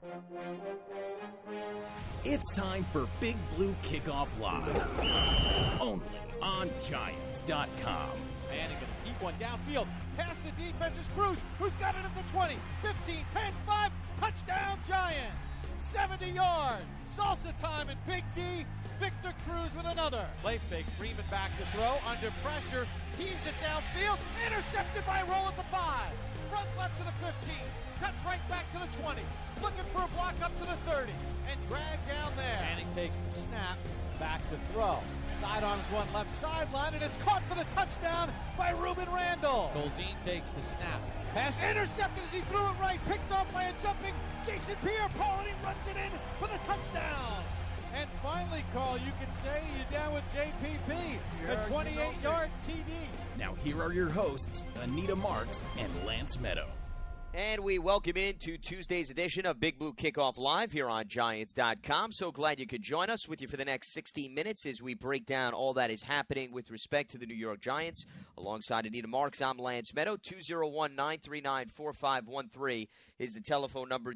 It's time for Big Blue Kickoff Live. Only on Giants.com. Manning going to keep one downfield. Past the defense is Cruz, who's got it at the 20, 15, 10, 5. Touchdown Giants. 70 yards. Salsa time and Big D. Victor Cruz with another. Play fake. Freeman back to throw. Under pressure. Heaves it downfield. Intercepted by Roll at the 5. Runs left to the 15. Cuts right back to the 20. Looking for a block up to the 30. And dragged down there. Manning takes the snap. Back to throw. Sidearms one left sideline, and it's caught for the touchdown by Ruben Randall. Golzine takes the snap. Pass intercepted as he threw it right. Picked off by a jumping Jason Pierre-Paul, and he runs it in for the touchdown. And finally, Carl, you can say you're down with JPP, a 28-yard TD. Now here are your hosts, Anita Marks and Lance Meadow. And we welcome into Tuesday's edition of Big Blue Kickoff Live here on Giants.com. So glad you could join us with you for the next 60 minutes as we break down all that is happening with respect to the New York Giants. Alongside Anita Marks, I'm Lance Meadow. 201-939-4513 is the telephone number,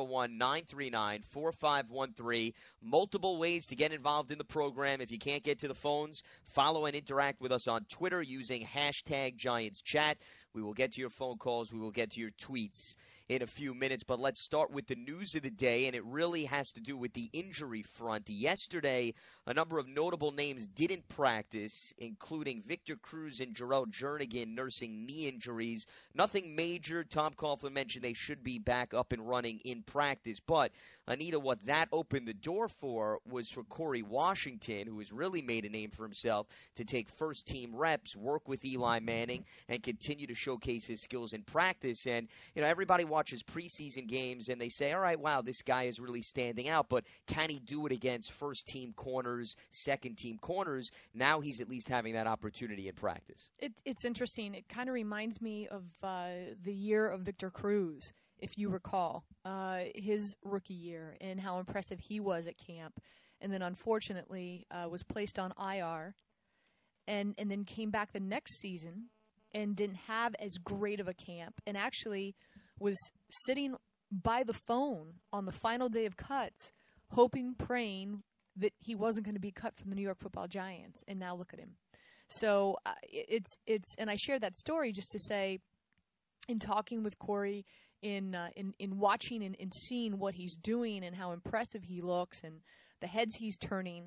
201-939-4513. Multiple ways to get involved in the program. If you can't get to the phones, follow and interact with us on Twitter using hashtag GiantsChat. We will get to your phone calls. We will get to your tweets in a few minutes. But let's start with the news of the day, and it really has to do with the injury front. Yesterday, a number of notable names didn't practice, including Victor Cruz and Jarrell Jernigan nursing knee injuries. Nothing major. Tom Coughlin mentioned they should be back up and running in practice. But, Anita, what that opened the door for was for Corey Washington, who has really made a name for himself, to take first-team reps, work with Eli Manning, and continue to showcase his skills in practice. And, everybody watches preseason games and they say, all right, wow, this guy is really standing out, but can he do it against first-team corners, second-team corners? Now he's at least having that opportunity in practice. It's interesting. It kind of reminds me of the year of Victor Cruz, if you recall, his rookie year and how impressive he was at camp. And then, unfortunately, was placed on IR and then came back the next season and didn't have as great of a camp, and actually was sitting by the phone on the final day of cuts, hoping, praying that he wasn't going to be cut from the New York Football Giants. And now look at him. So it's and I share that story just to say, in talking with Corey, in watching and seeing what he's doing and how impressive he looks and the heads he's turning,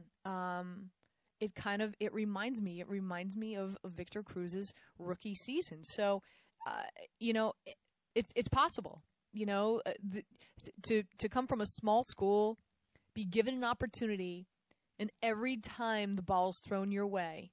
it reminds me of Victor Cruz's rookie season. So, it's possible, to come from a small school, be given an opportunity, and every time the ball's thrown your way,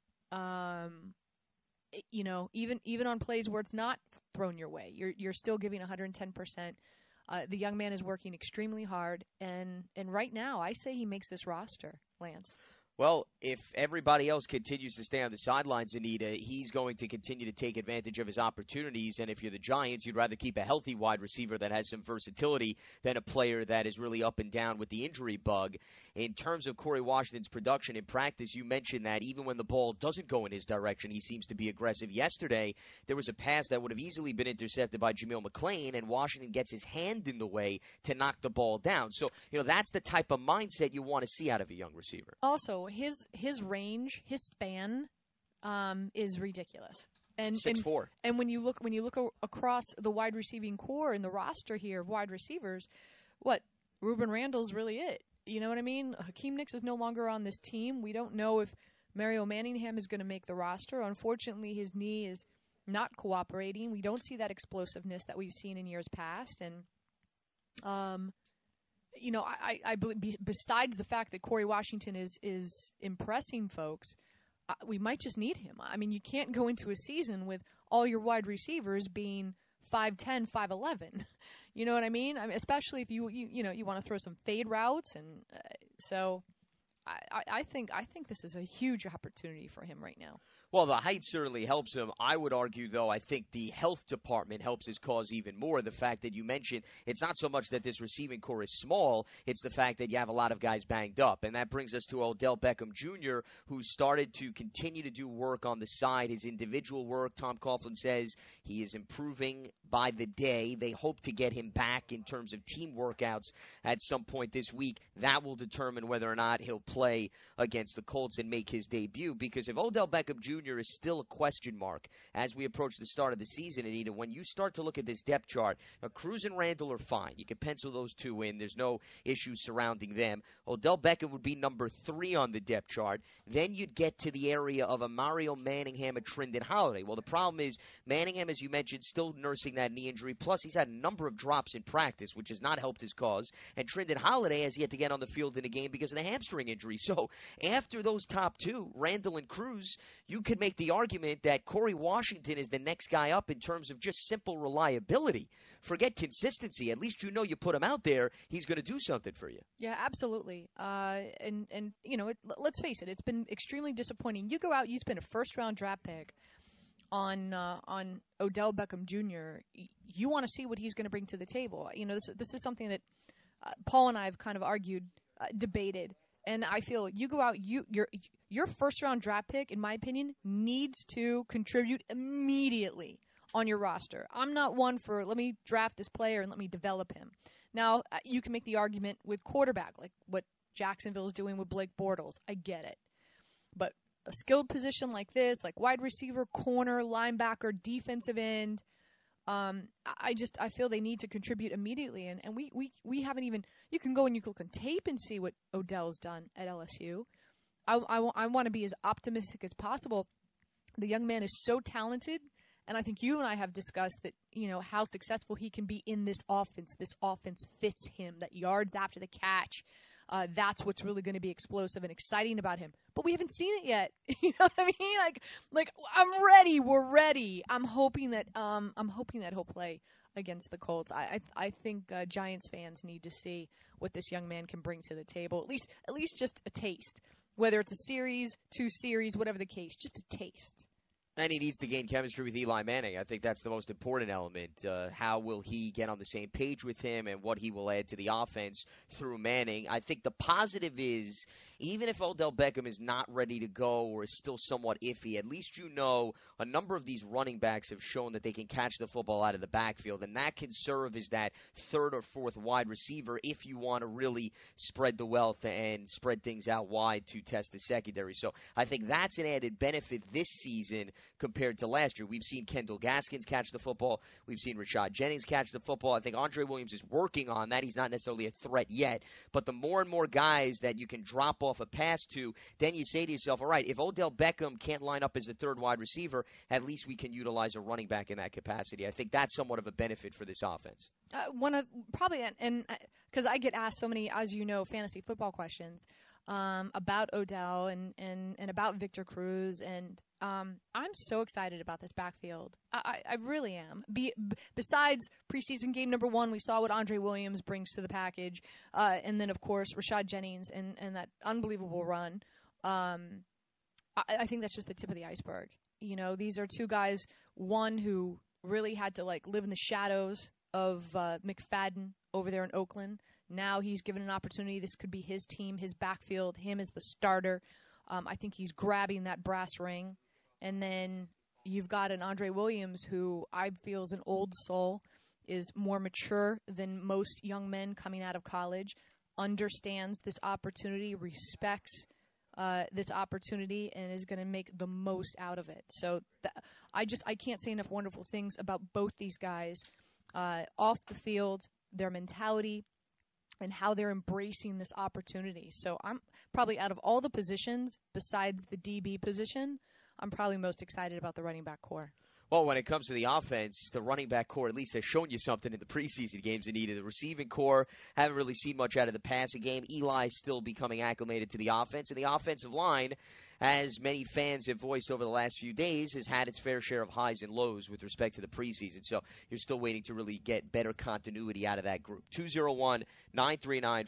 even on plays where it's not thrown your way, you're still giving 110%. The young man is working extremely hard, and right now I say he makes this roster, Lance. Well, if everybody else continues to stay on the sidelines, Anita, he's going to continue to take advantage of his opportunities. And if you're the Giants, you'd rather keep a healthy wide receiver that has some versatility than a player that is really up and down with the injury bug. In terms of Corey Washington's production in practice, you mentioned that even when the ball doesn't go in his direction, he seems to be aggressive. Yesterday, there was a pass that would have easily been intercepted by Jameel McClain, and Washington gets his hand in the way to knock the ball down. So, that's the type of mindset you want to see out of a young receiver. Also, his range, his span, is ridiculous. And 6'4". And when you look across the wide receiving core in the roster here of wide receivers, Ruben Randall's really it. You know what I mean? Hakeem Nicks is no longer on this team. We don't know if Mario Manningham is going to make the roster. Unfortunately, his knee is not cooperating. We don't see that explosiveness that we've seen in years past. And, I believe besides the fact that Corey Washington is impressing folks, we might just need him. I mean, you can't go into a season with all your wide receivers being 5'10", 5'11". You know what I mean? Especially if you want to throw some fade routes, and so I think this is a huge opportunity for him right now. Well, the height certainly helps him. I would argue, though, I think the health department helps his cause even more. The fact that you mentioned it's not so much that this receiving core is small, it's the fact that you have a lot of guys banged up. And that brings us to Odell Beckham Jr., who started to continue to do work on the side, his individual work. Tom Coughlin says he is improving by the day. They hope to get him back in terms of team workouts at some point this week. That will determine whether or not he'll play against the Colts and make his debut. Because if Odell Beckham Jr. is still a question mark as we approach the start of the season, Anita, when you start to look at this depth chart, Cruz and Randall are fine. You can pencil those two in. There's no issues surrounding them. Odell Beckham would be number 3 on the depth chart. Then you'd get to the area of a Mario Manningham, a Trindon Holiday. Well, the problem is Manningham, as you mentioned, still nursing that knee injury. Plus, he's had a number of drops in practice, which has not helped his cause. And Trindon Holiday has yet to get on the field in a game because of the hamstring injury. So after those top two, Randall and Cruz, you could make the argument that Corey Washington is the next guy up in terms of just simple reliability. Forget consistency. At least you know you put him out there, he's going to do something for you. Yeah, absolutely. And you know, let's face it, it's been extremely disappointing. You go out, you spend a first-round draft pick on Odell Beckham Jr. You want to see what he's going to bring to the table. You know, this is something that Paul and I have kind of argued, debated. And I feel you go out, your first-round draft pick, in my opinion, needs to contribute immediately on your roster. I'm not one for let me draft this player and let me develop him. Now, you can make the argument with quarterback, like what Jacksonville is doing with Blake Bortles. I get it. But a skilled position like this, like wide receiver, corner, linebacker, defensive end, I feel they need to contribute immediately, and we haven't even. You can go and you can look on tape and see what Odell's done at LSU. I want to be as optimistic as possible. The young man is so talented, and I think you and I have discussed that, you know, how successful he can be in this offense. This offense fits him. That yards after the catch, that's what's really going to be explosive and exciting about him. But we haven't seen it yet. You know what I mean? Like I'm ready. We're ready. I'm hoping that he'll play against the Colts. I think Giants fans need to see what this young man can bring to the table. At least just a taste. Whether it's a series, 2 series, whatever the case, just a taste. And he needs to gain chemistry with Eli Manning. I think that's the most important element. How will he get on the same page with him and what he will add to the offense through Manning? I think the positive is, even if Odell Beckham is not ready to go or is still somewhat iffy, at least you know a number of these running backs have shown that they can catch the football out of the backfield, and that can serve as that 3rd or 4th wide receiver if you want to really spread the wealth and spread things out wide to test the secondary. So I think that's an added benefit this season compared to last year. We've seen Kendall Gaskins catch the football. We've seen Rashad Jennings catch the football. I think Andre Williams is working on that. He's not necessarily a threat yet. But the more and more guys that you can drop off a pass to, then you say to yourself, all right, if Odell Beckham can't line up as a 3rd wide receiver, at least we can utilize a running back in that capacity. I think that's somewhat of a benefit for this offense. Because I get asked so many, as you know, fantasy football questions about Odell and about Victor Cruz, and I'm so excited about this backfield. I really am. Besides preseason game number 1, we saw what Andre Williams brings to the package, and then, of course, Rashad Jennings and that unbelievable run. I think that's just the tip of the iceberg. You know, these are 2 guys, one who really had to live in the shadows of McFadden over there in Oakland. Now he's given an opportunity. This could be his team, his backfield, him as the starter. I think he's grabbing that brass ring. And then you've got an Andre Williams who I feel is an old soul, is more mature than most young men coming out of college, understands this opportunity, respects this opportunity, and is going to make the most out of it. So I can't say enough wonderful things about both these guys off the field, their mentality, and how they're embracing this opportunity. So I'm probably, out of all the positions besides the DB position, I'm probably most excited about the running back core. Well, when it comes to the offense, the running back core at least has shown you something in the preseason games, Anita. The receiving core haven't really seen much out of the passing game. Eli's still becoming acclimated to the offense, and the offensive line, as many fans have voiced over the last few days, has had its fair share of highs and lows with respect to the preseason. So you're still waiting to really get better continuity out of that group.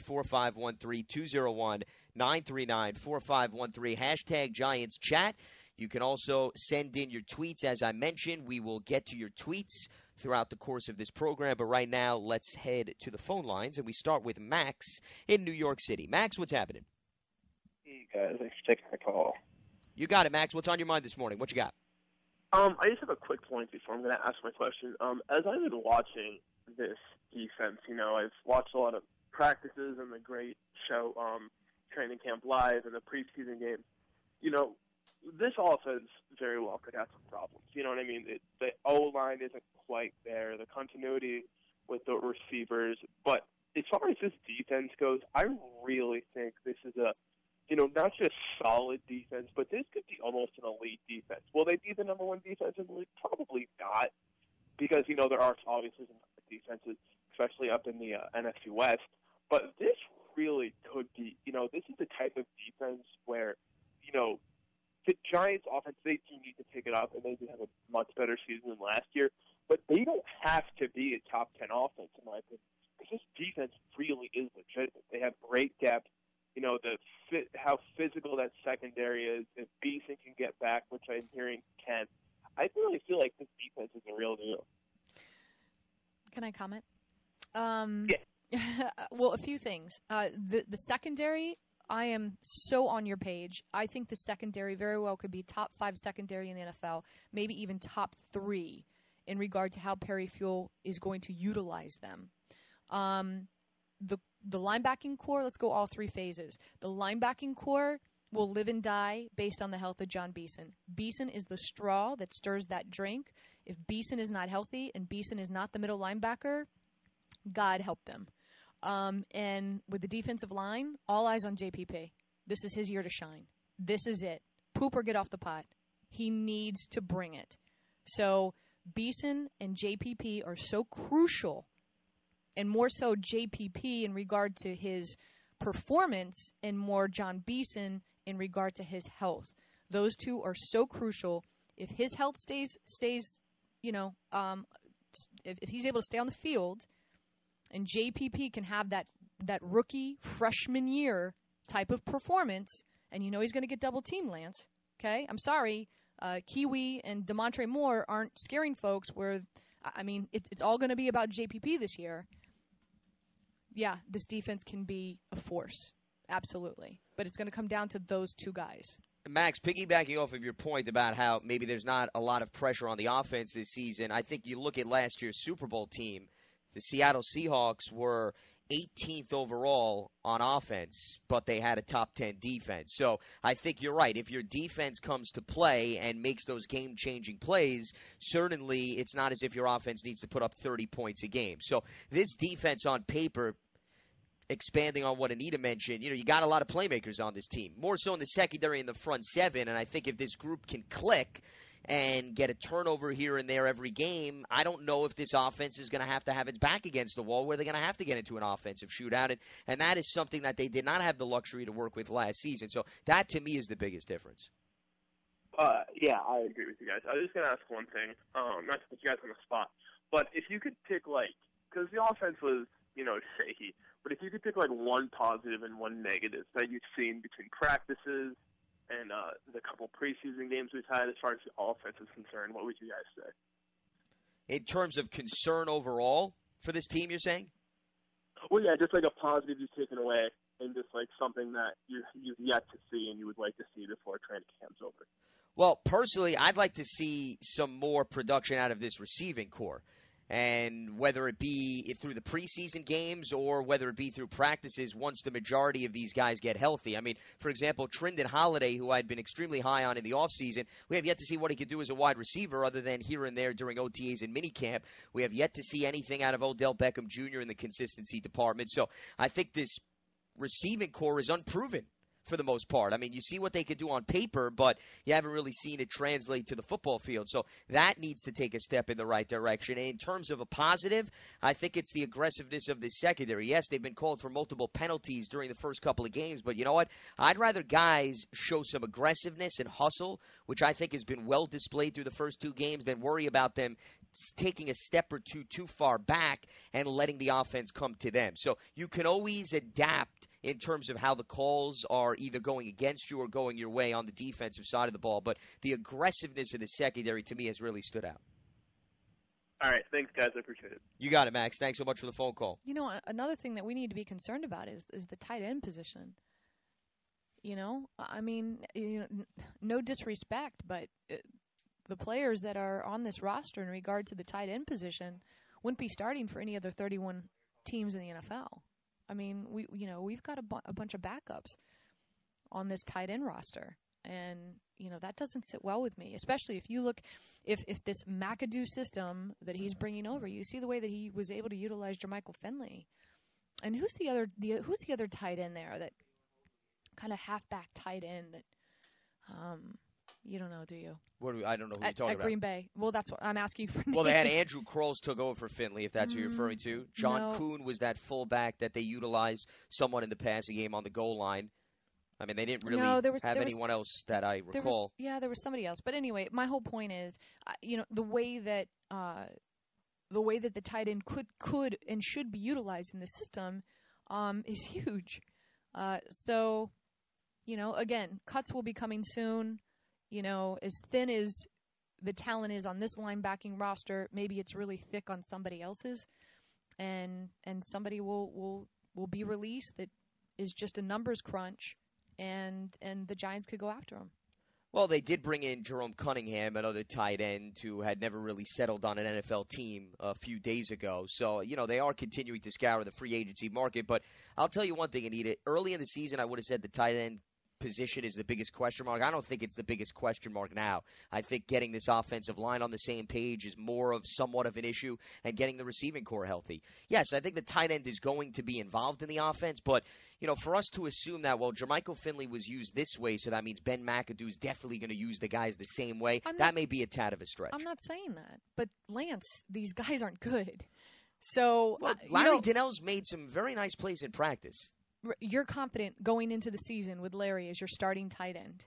201-939-4513, 201-939-4513, hashtag Giants Chat. You can also send in your tweets. As I mentioned, we will get to your tweets throughout the course of this program. But right now, let's head to the phone lines, and we start with Max in New York City. Max, what's happening? Hey, guys. Thanks for taking my call. You got it, Max. What's on your mind this morning? What you got? I just have a quick point before I'm going to ask my question. As I've been watching this defense, I've watched a lot of practices and the great show, Training Camp Live and the preseason game. This offense very well could have some problems. You know what I mean? The O-line isn't quite there, the continuity with the receivers. But as far as this defense goes, I really think this is not just solid defense, but this could be almost an elite defense. Will they be the number one defense in the league? Probably not, because, there are obviously some defenses, especially up in the NFC West. But this really could be, this is the type of defense where, the Giants' offense, they do need to pick it up, and they did have a much better season than last year. But they don't have to be a top 10 offense, in my opinion, because this defense really is legitimate. They have great depth. How physical that secondary is. If Beason can get back, which I'm hearing can, I really feel like this defense is a real deal. Can I comment? Yeah. Well, a few things. The secondary, I am so on your page. I think the secondary very well could be top 5 secondary in the NFL, maybe even top 3 in regard to how Perry Fewell is going to utilize them. The linebacking core, let's go all 3 phases. The linebacking core will live and die based on the health of John Beason. Beason is the straw that stirs that drink. If Beason is not healthy and Beason is not the middle linebacker, God help them. And with the defensive line, all eyes on JPP. This is his year to shine. This is it. Poop or get off the pot. He needs to bring it. So Beason and JPP are so crucial, and more so JPP in regard to his performance and more John Beason in regard to his health. Those two are so crucial. If his health stays, if he's able to stay on the field, and JPP can have that rookie freshman year type of performance, and he's going to get double team, Lance. Okay, I'm sorry, Kiwi and Demontre Moore aren't scaring folks. It's all going to be about JPP this year. Yeah, this defense can be a force, absolutely, but it's going to come down to those 2 guys. Max, piggybacking off of your point about how maybe there's not a lot of pressure on the offense this season, I think you look at last year's Super Bowl team. The Seattle Seahawks were 18th overall on offense, but they had a top 10 defense. So I think you're right. If your defense comes to play and makes those game-changing plays, certainly it's not as if your offense needs to put up 30 points a game. So this defense on paper, expanding on what Anita mentioned, you got a lot of playmakers on this team, more so in the secondary and the front 7. And I think if this group can click and get a turnover here and there every game, I don't know if this offense is going to have its back against the wall where they're going to have to get into an offensive shootout. And that is something that they did not have the luxury to work with last season. So that, to me, is the biggest difference. Yeah, I agree with you guys. I was just going to ask one thing, not to put you guys on the spot, but if you could pick, because the offense was, shaky, but if you could pick, one positive and one negative that you've seen between practices and the couple preseason games we've had as far as the offense is concerned, what would you guys say? In terms of concern overall for this team, you're saying? Well, yeah, just a positive you've taken away and just something that you've yet to see and you would like to see before training camp's over. Well, personally, I'd like to see some more production out of this receiving core. And whether it be through the preseason games or whether it be through practices once the majority of these guys get healthy. I mean, for example, Trindon Holiday, who I'd been extremely high on in the offseason, we have yet to see what he could do as a wide receiver other than here and there during OTAs and minicamp. We have yet to see anything out of Odell Beckham Jr. in the consistency department. So I think this receiving core is unproven for the most part. I mean, you see what they could do on paper, but you haven't really seen it translate to the football field. So that needs to take a step in the right direction. And in terms of a positive, I think it's the aggressiveness of this secondary. Yes, they've been called for multiple penalties during the first couple of games, but you know what? I'd rather guys show some aggressiveness and hustle, which I think has been well displayed through the first 2 games, than worry about them taking a step or two too far back and letting the offense come to them. So you can always adapt in terms of how the calls are either going against you or going your way on the defensive side of the ball. But the aggressiveness of the secondary, to me, has really stood out. All right. Thanks, guys. I appreciate it. You got it, Max. Thanks so much for the phone call. You know, another thing that we need to be concerned about is the tight end position. You know, I mean, no disrespect, but the players that are on this roster in regard to the tight end position wouldn't be starting for any other 31 teams in the NFL. I mean, we've got a bunch of backups on this tight end roster. And, that doesn't sit well with me, especially if you look, if this McAdoo system that he's bringing over, you see the way that he was able to utilize Jermichael Finley. And who's the other tight end there, that kind of halfback tight end that, you don't know, do you? I don't know who you're talking about. At Green Bay. Well, that's what I'm asking for. Well, they had Andrew Kroll took over for Finley, if that's who you're referring to. John Kuhn was that fullback that they utilized somewhat in the passing game on the goal line. I mean, they didn't really have anyone else that I recall. There was somebody else. But anyway, my whole point is, the way that the tight end could and should be utilized in the system is huge. So, again, cuts will be coming soon. As thin as the talent is on this linebacking roster, maybe it's really thick on somebody else's, and somebody will be released that is just a numbers crunch. And the Giants could go after him. Well, they did bring in Jerome Cunningham, another tight end who had never really settled on an NFL team a few days ago. So, they are continuing to scour the free agency market. But I'll tell you one thing, Anita. Early in the season, I would have said the tight end position is the biggest question mark. I don't think it's the biggest question mark now. I think getting this offensive line on the same page is more of somewhat of an issue, and getting the receiving core healthy. Yes, I think the tight end is going to be involved in the offense, but for us to assume that, well, Jermichael Finley was used this way, so that means Ben McAdoo is definitely going to use the guys the same way, that may be a tad of a stretch. I'm not saying that, but Lance, these guys aren't good. So Larry Donnell's made some very nice plays in practice. You're confident going into the season with Larry as your starting tight end?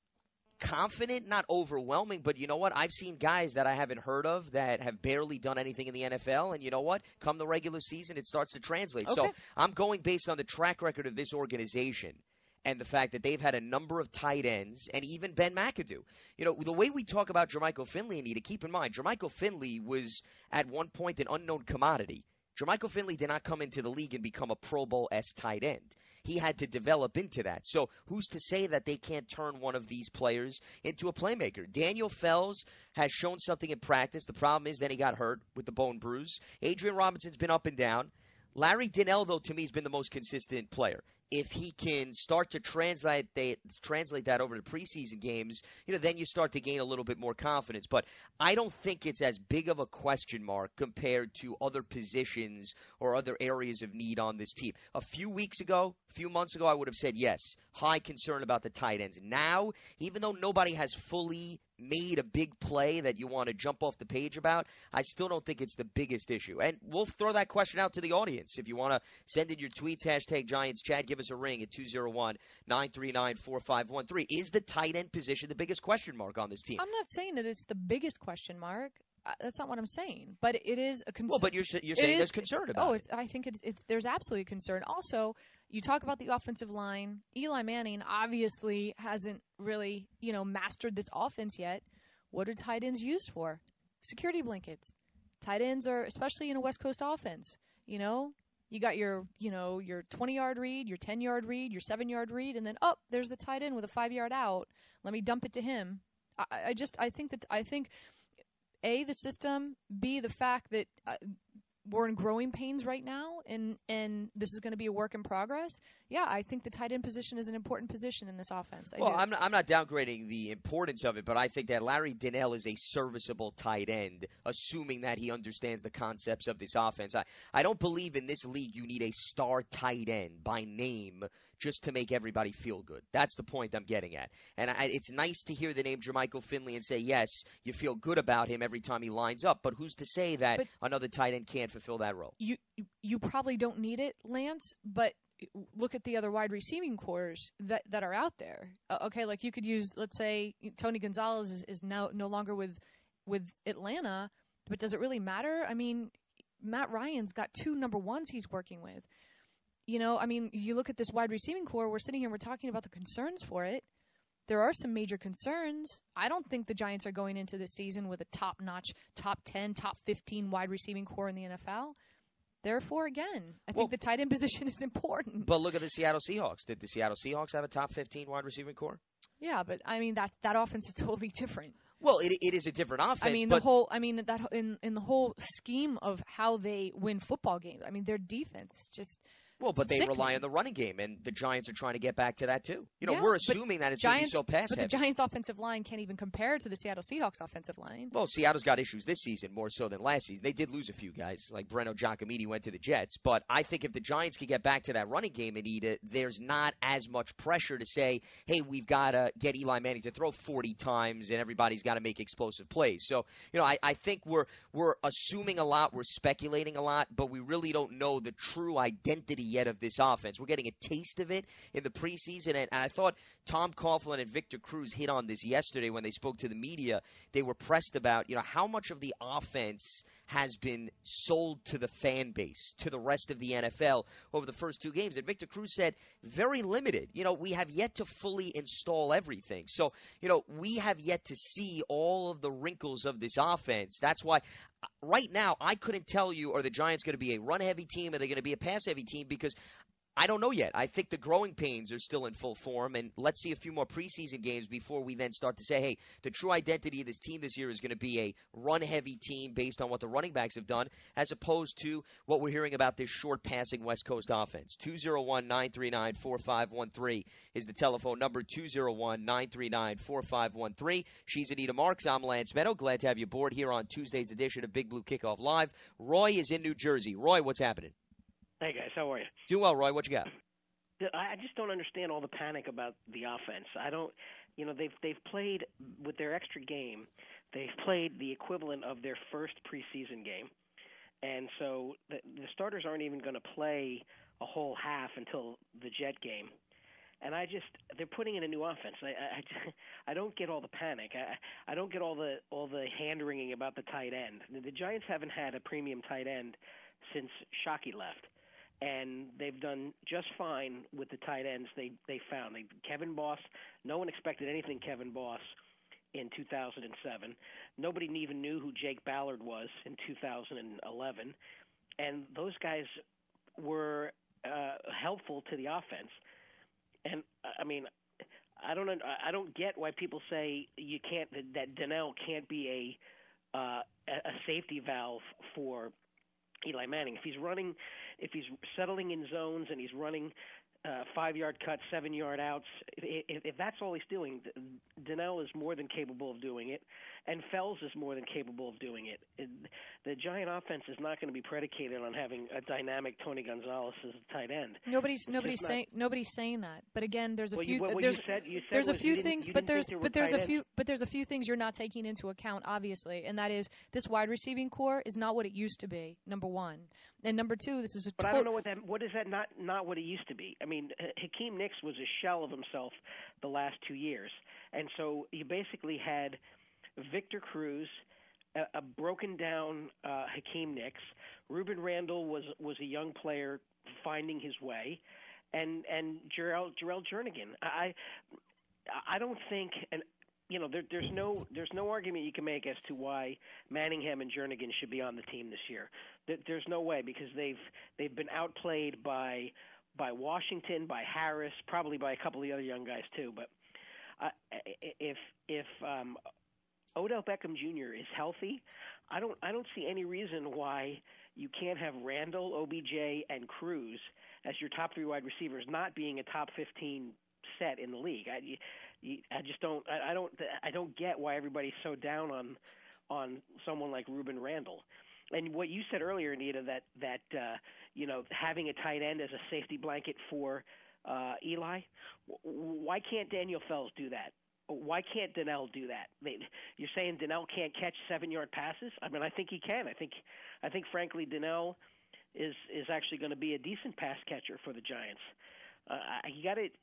Confident, not overwhelming, but you know what? I've seen guys that I haven't heard of that have barely done anything in the NFL, and you know what? Come the regular season, it starts to translate. Okay. So I'm going based on the track record of this organization and the fact that they've had a number of tight ends, and even Ben McAdoo. The way we talk about Jermichael Finley, Anita, keep in mind, Jermichael Finley was at one point an unknown commodity. Jermichael Finley did not come into the league and become a Pro Bowl-esque tight end. He had to develop into that. So who's to say that they can't turn one of these players into a playmaker? Daniel Fells has shown something in practice. The problem is then he got hurt with the bone bruise. Adrian Robinson's been up and down. Larry Donnell, though, to me, has been the most consistent player. If he can start to translate that over to preseason games, then you start to gain a little bit more confidence. But I don't think it's as big of a question mark compared to other positions or other areas of need on this team. A few months ago, I would have said yes, high concern about the tight ends. Now, even though nobody has fully made a big play that you want to jump off the page about, I still don't think it's the biggest issue. And we'll throw that question out to the audience. If you want to send in your tweets, #GiantsChat, give us a ring at 201-939-4513. Is the tight end position the biggest question mark on this team? I'm not saying that it's the biggest question mark. That's not what I'm saying. But it is a concern. Well, but you're saying there's concern about it. I think there's absolutely concern. Also, you talk about the offensive line. Eli Manning obviously hasn't really, mastered this offense yet. What are tight ends used for? Security blankets. Tight ends are, especially in a West Coast offense, you got your 20-yard read, your 10-yard read, your 7-yard read, and then, there's the tight end with a 5-yard out. Let me dump it to him. I think A, the system, B, the fact that we're in growing pains right now, and this is going to be a work in progress. Yeah, I think the tight end position is an important position in this offense. I'm not downgrading the importance of it, but I think that Larry Donnell is a serviceable tight end, assuming that he understands the concepts of this offense. I don't believe in this league you need a star tight end by name just to make everybody feel good. That's the point I'm getting at. And it's nice to hear the name Jermichael Finley and say, yes, you feel good about him every time he lines up, but who's to say that another tight end can't fulfill that role? You probably don't need it, Lance, but look at the other wide receiving cores that are out there. Like you could use, let's say, Tony Gonzalez is now no longer with Atlanta, but does it really matter? I mean, Matt Ryan's got 2 number ones he's working with. I mean, you look at this wide receiving core, we're sitting here and we're talking about the concerns for it. There are some major concerns. I don't think the Giants are going into this season with a top-notch, top 10, top 15 wide receiving core in the NFL. Therefore, again, I think the tight end position is important. But look at the Seattle Seahawks. Did the Seattle Seahawks have a top 15 wide receiving core? Yeah, but I mean that offense is totally different. Well, it is a different offense. I mean, in the whole scheme of how they win football games. I mean, their defense is just but they sickening. rely on the running game, and the Giants are trying to get back to that too. Yeah, we're assuming that it's going to be so pass But heavy. the Giants' offensive line can't even compare to the Seattle Seahawks' offensive line. Well, Seattle's got issues this season more so than last season. They did lose a few guys, like Breno Giacomini went to the Jets. But I think if the Giants can get back to that running game, Anita, there's not as much pressure to say, hey, we've got to get Eli Manning to throw 40 times and everybody's got to make explosive plays. So, I think we're assuming a lot, we're speculating a lot, but we really don't know the true identity yet of this offense. We're getting a taste of it in the preseason, and I thought Tom Coughlin and Victor Cruz hit on this yesterday when they spoke to the media. They were pressed about, how much of the offense has been sold to the fan base, to the rest of the NFL over the first two games. And Victor Cruz said, very limited. We have yet to fully install everything. So, we have yet to see all of the wrinkles of this offense. That's why right now I couldn't tell you, are the Giants going to be a run-heavy team? Are they going to be a pass-heavy team? Because I don't know yet. I think the growing pains are still in full form, and let's see a few more preseason games before we then start to say, hey, the true identity of this team this year is going to be a run-heavy team based on what the running backs have done, as opposed to what we're hearing about this short-passing West Coast offense. 201-939-4513 is the telephone number, 201-939-4513. She's Anita Marks. I'm Lance Meadow. Glad to have you aboard here on Tuesday's edition of Big Blue Kickoff Live. Roy is in New Jersey. Roy, what's happening? Hey, guys. How are you? Doing well, Roy. What you got? I just don't understand all the panic about the offense. I don't – they've played with their extra game. They've played the equivalent of their first preseason game. And so the starters aren't even going to play a whole half until the Jet game. And they're putting in a new offense. I don't get all the panic. I don't get all the hand-wringing about the tight end. The Giants haven't had a premium tight end since Shockey left. And they've done just fine with the tight ends they found. Kevin Boss, no one expected anything Kevin Boss in 2007. Nobody even knew who Jake Ballard was in 2011. And those guys were helpful to the offense. And I mean, I don't get why people say that Donnell can't be a safety valve for Eli Manning. If he's settling in zones and he's running 5-yard cuts, 7-yard outs, if that's all he's doing, Donnell is more than capable of doing it, and Fells is more than capable of doing it. The Giant offense is not going to be predicated on having a dynamic Tony Gonzalez as a tight end. Nobody's saying that. But again, there's a few things you're not taking into account, obviously, and that is this wide receiving core is not what it used to be. Number one, and number two, this is But I don't know what is that not what it used to be. I mean, Hakeem Nicks was a shell of himself the last 2 years, and so you basically had Victor Cruz, a broken down Hakeem Nicks. Ruben Randall was a young player finding his way, and Jarrell Jernigan. I don't think, and there's no argument you can make as to why Manningham and Jernigan should be on the team this year. There's no way, because they've been outplayed by Washington, by Harris, probably by a couple of the other young guys too. But if Odell Beckham Jr. is healthy, I don't see any reason why you can't have Randall, OBJ, and Cruz as your top three wide receivers, not being a top 15 set in the league. I just don't. I don't get why everybody's so down on someone like Ruben Randall. And what you said earlier, Anita, that having a tight end as a safety blanket for Eli, why can't Daniel Fells do that? Why can't Donnell do that? You're saying Donnell can't catch 7-yard passes? I mean, I think he can. I think frankly, Donnell is actually going to be a decent pass catcher for the Giants. You got to,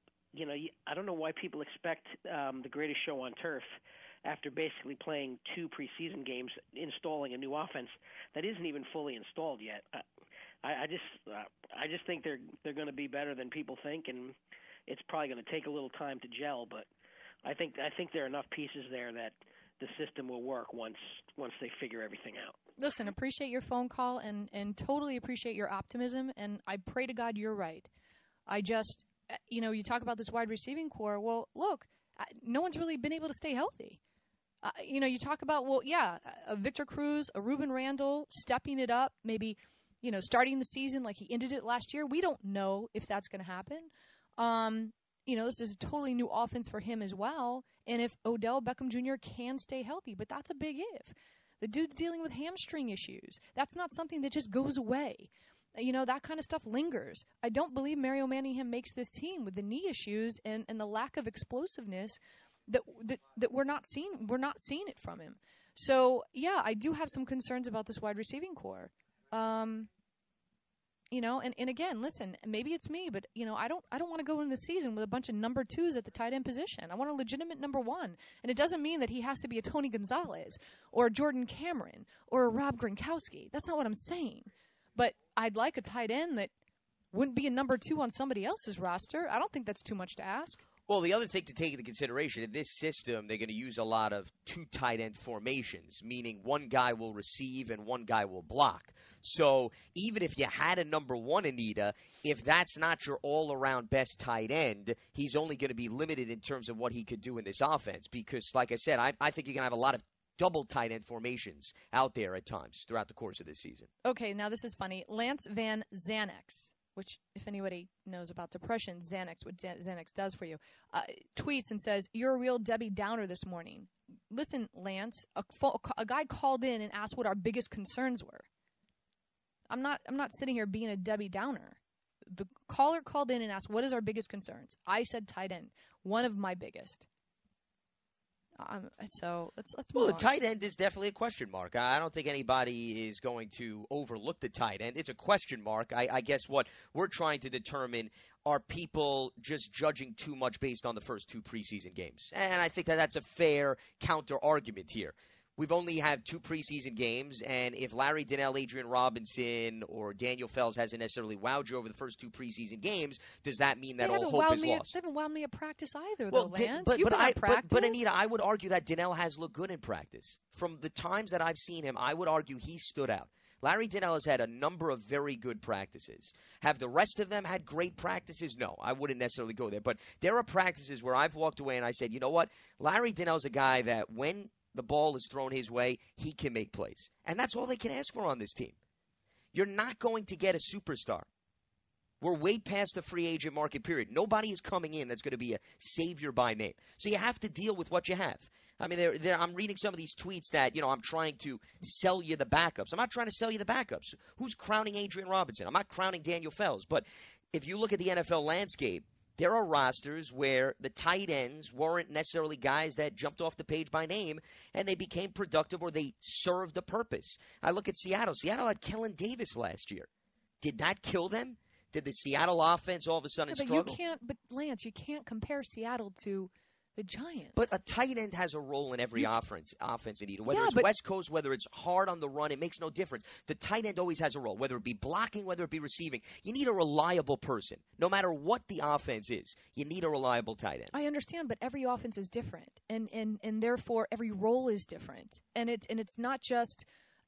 I don't know why people expect the greatest show on turf after basically playing 2 preseason games, installing a new offense that isn't even fully installed yet. I just think they're going to be better than people think, and it's probably going to take a little time to gel. But I think there are enough pieces there that the system will work once they figure everything out. Listen, appreciate your phone call and totally appreciate your optimism, and I pray to God you're right. I just, you talk about this wide receiving core. Well, look, no one's really been able to stay healthy. You talk about, a Victor Cruz, a Ruben Randall stepping it up, maybe, starting the season like he ended it last year. We don't know if that's going to happen. This is a totally new offense for him as well. And if Odell Beckham Jr. can stay healthy, but that's a big if. The dude's dealing with hamstring issues. That's not something that just goes away. That kind of stuff lingers. I don't believe Mario Manningham makes this team with the knee issues and the lack of explosiveness that we're not seeing. We're not seeing it from him. So, yeah, I do have some concerns about this wide receiving core. And again, listen, maybe it's me, but I don't want to go into the season with a bunch of number 2s at the tight end position. I want a legitimate number 1, and it doesn't mean that he has to be a Tony Gonzalez or a Jordan Cameron or a Rob Gronkowski. That's not what I'm saying. But I'd like a tight end that wouldn't be a number 2 on somebody else's roster. I don't think that's too much to ask. Well, the other thing to take into consideration, in this system, they're going to use a lot of 2 tight end formations, meaning one guy will receive and one guy will block. So even if you had a number 1, Anita, if that's not your all-around best tight end, he's only going to be limited in terms of what he could do in this offense because, like I said, I think you're going to have a lot of double tight end formations out there at times throughout the course of this season. Okay, now this is funny. Lance Van Xanax, which if anybody knows about depression, Xanax, what Xanax does for you, tweets and says, "You're a real Debbie Downer this morning." Listen, Lance, a guy called in and asked what our biggest concerns were. I'm not sitting here being a Debbie Downer. The caller called in and asked, what is our biggest concerns? I said tight end, one of my biggest. So let's move on. Well, the tight end is definitely a question mark. I don't think anybody is going to overlook the tight end. It's a question mark. I guess what we're trying to determine, are people just judging too much based on the first 2 preseason games? And I think that's a fair counter argument here. We've only had 2 preseason games, and if Larry Donnell, Adrian Robinson, or Daniel Fells hasn't necessarily wowed you over the first 2 preseason games, does that mean that all hope is lost? They haven't wowed me at practice either, though, Lance. But Anita, I would argue that Donnell has looked good in practice. From the times that I've seen him, I would argue he stood out. Larry Donnell has had a number of very good practices. Have the rest of them had great practices? No, I wouldn't necessarily go there. But there are practices where I've walked away and I said, you know what? Larry Donnell's a guy that when the ball is thrown his way, he can make plays. And that's all they can ask for on this team. You're not going to get a superstar. We're way past the free agent market period. Nobody is coming in that's going to be a savior by name. So you have to deal with what you have. I mean, I'm reading some of these tweets that, I'm trying to sell you the backups. I'm not trying to sell you the backups. Who's crowning Adrian Robinson? I'm not crowning Daniel Fells. But if you look at the NFL landscape, there are rosters where the tight ends weren't necessarily guys that jumped off the page by name, and they became productive or they served a purpose. I look at Seattle. Seattle had Kellen Davis last year. Did that kill them? Did the Seattle offense all of a sudden struggle? But Lance, you can't compare Seattle to the Giants. But a tight end has a role in every offense, Anita. Whether it's West Coast, whether it's hard on the run, it makes no difference. The tight end always has a role, whether it be blocking, whether it be receiving. You need a reliable person. No matter what the offense is, you need a reliable tight end. I understand, but every offense is different, and therefore every role is different. And it's not just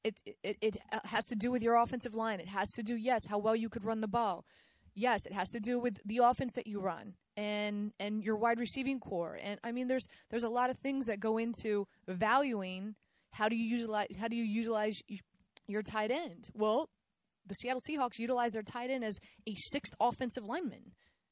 it has to do with your offensive line. It has to do, yes, how well you could run the ball. Yes, it has to do with the offense that you run and your wide receiving core. And I mean, there's a lot of things that go into valuing how do you utilize your tight end. Well, the Seattle Seahawks utilize their tight end as a 6th offensive lineman.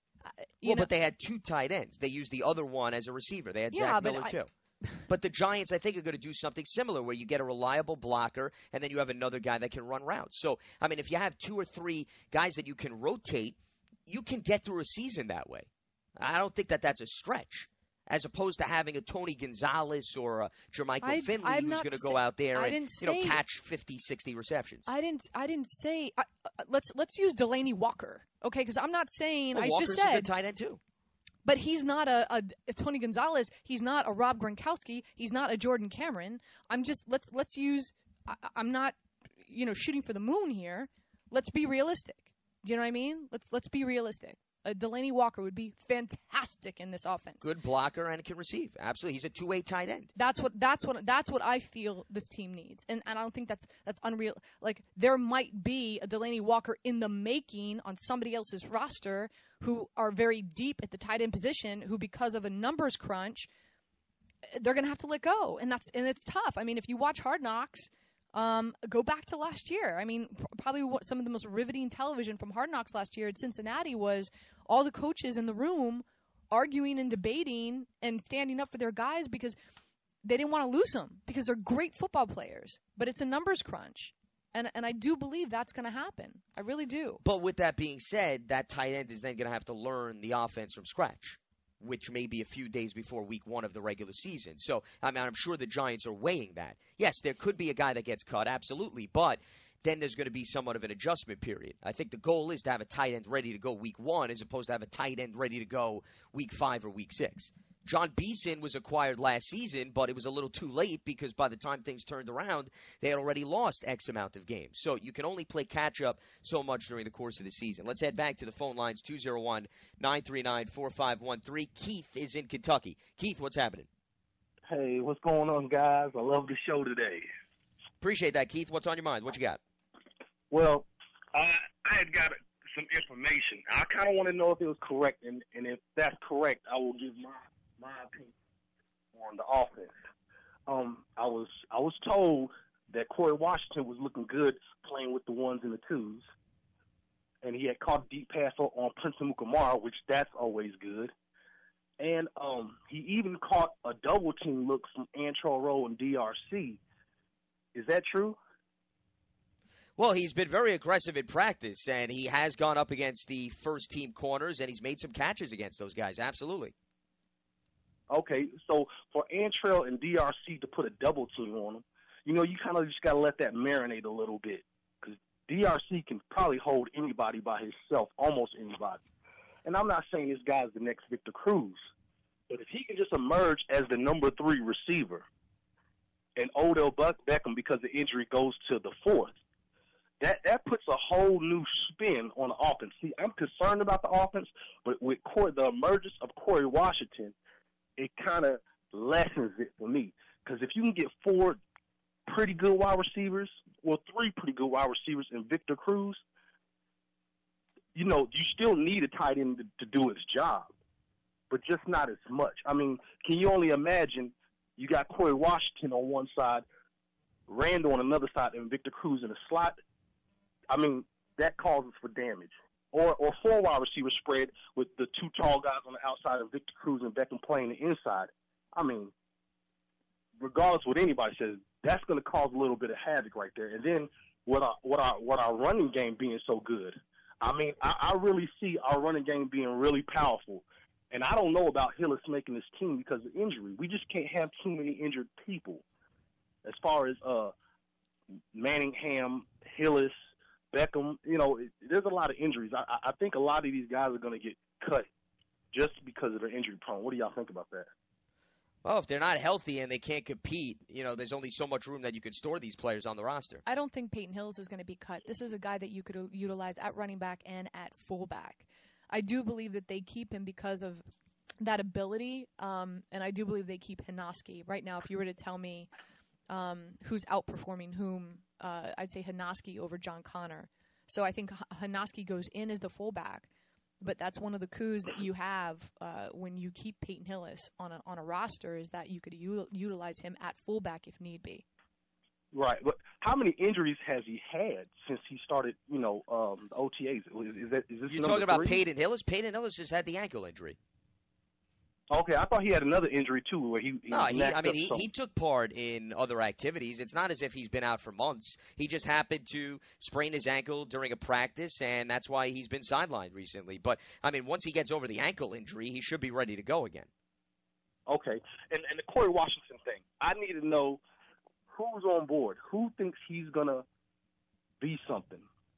But they had 2 tight ends. They used the other one as a receiver. They had Zach Miller too. But the Giants, I think, are going to do something similar where you get a reliable blocker and then you have another guy that can run routes. So, I mean, if you have 2 or 3 guys that you can rotate, you can get through a season that way. I don't think that's a stretch, as opposed to having a Tony Gonzalez or a Jermichael Finley who's going to go out there and catch 50, 60 receptions. I didn't say let's use Delaney Walker, okay? Because I'm not saying Walker's a good tight end too. But he's not a Tony Gonzalez. He's not a Rob Gronkowski. He's not a Jordan Cameron. I'm just let's use. I'm not shooting for the moon here. let's be realistic. Do you know what I mean? Let's be realistic. Delaney Walker would be fantastic in this offense. Good blocker and can receive. Absolutely. He's a two-way tight end. That's what I feel this team needs. And I don't think that's unreal. Like, there might be a Delaney Walker in the making on somebody else's roster who are very deep at the tight end position, who because of a numbers crunch, they're going to have to let go. And it's tough. I mean, if you watch Hard Knocks, go back to last year. I mean, probably some of the most riveting television from Hard Knocks last year at Cincinnati was all the coaches in the room arguing and debating and standing up for their guys because they didn't want to lose them because they're great football players. But it's a numbers crunch. And I do believe that's going to happen. I really do. But with that being said, that tight end is then going to have to learn the offense from scratch, which may be a few days before week 1 of the regular season. So, I mean, I'm sure the Giants are weighing that. Yes, there could be a guy that gets cut, absolutely, but then there's going to be somewhat of an adjustment period. I think the goal is to have a tight end ready to go week 1 as opposed to have a tight end ready to go week 5 or week 6. John Beeson was acquired last season, but it was a little too late because by the time things turned around, they had already lost X amount of games. So you can only play catch-up so much during the course of the season. Let's head back to the phone lines, 201-939-4513. Keith is in Kentucky. Keith, what's happening? Hey, what's going on, guys? I love the show today. Appreciate that, Keith. What's on your mind? What you got? Well, I had got some information. I kind of want to know if it was correct, and if that's correct, I will give my opinion on the offense. I was told that Corey Washington was looking good playing with the ones and the twos, and he had caught a deep pass on Prince Amukamara, which that's always good. And he even caught a double team look from Antrell Rowe and DRC. Is that true? Well, he's been very aggressive in practice, and he has gone up against the first-team corners, and he's made some catches against those guys. Absolutely. Okay, so for Antrell and DRC to put a double team on him, you kind of just got to let that marinate a little bit because DRC can probably hold anybody by himself, almost anybody. And I'm not saying this guy's the next Victor Cruz, but if he can just emerge as the number 3 receiver and Odell Beckham, because the injury goes to the 4th, that puts a whole new spin on the offense. See, I'm concerned about the offense, but with the emergence of Corey Washington, it kind of lessens it for me. Because if you can get 4 pretty good wide receivers, 3 pretty good wide receivers and Victor Cruz, you still need a tight end to do its job, but just not as much. I mean, can you only imagine you got Corey Washington on one side, Randall on another side, and Victor Cruz in the slot? I mean, that causes for damage. Or 4 wide receiver spread with the 2 tall guys on the outside and Victor Cruz and Beckham playing the inside. I mean, regardless of what anybody says, that's going to cause a little bit of havoc right there. And then with our running game being so good, I mean, I really see our running game being really powerful. And I don't know about Hillis making this team because of injury. We just can't have too many injured people. As far as Manningham, Hillis, Beckham, there's a lot of injuries. I think a lot of these guys are going to get cut just because of their injury prone. What do y'all think about that? Well, if they're not healthy and they can't compete, there's only so much room that you could store these players on the roster. I don't think Peyton Hillis is going to be cut. This is a guy that you could utilize at running back and at fullback. I do believe that they keep him because of that ability, and I do believe they keep Hanoski. Right now, if you were to tell me who's outperforming whom, I'd say Hanoski over John Connor. So I think Hanoski goes in as the fullback, but that's one of the coups that you have when you keep Peyton Hillis on a roster is that you could utilize him at fullback if need be. Right, but how many injuries has he had since he started? The OTAs. Is this You're talking about Peyton Hillis? Peyton Hillis has had the ankle injury. Okay, I thought he had another injury too, where he took part in other activities. It's not as if he's been out for months. He just happened to sprain his ankle during a practice, and that's why he's been sidelined recently. But I mean, once he gets over the ankle injury, he should be ready to go again. Okay, and the Corey Washington thing, I need to know who's on board. Who thinks he's gonna be something?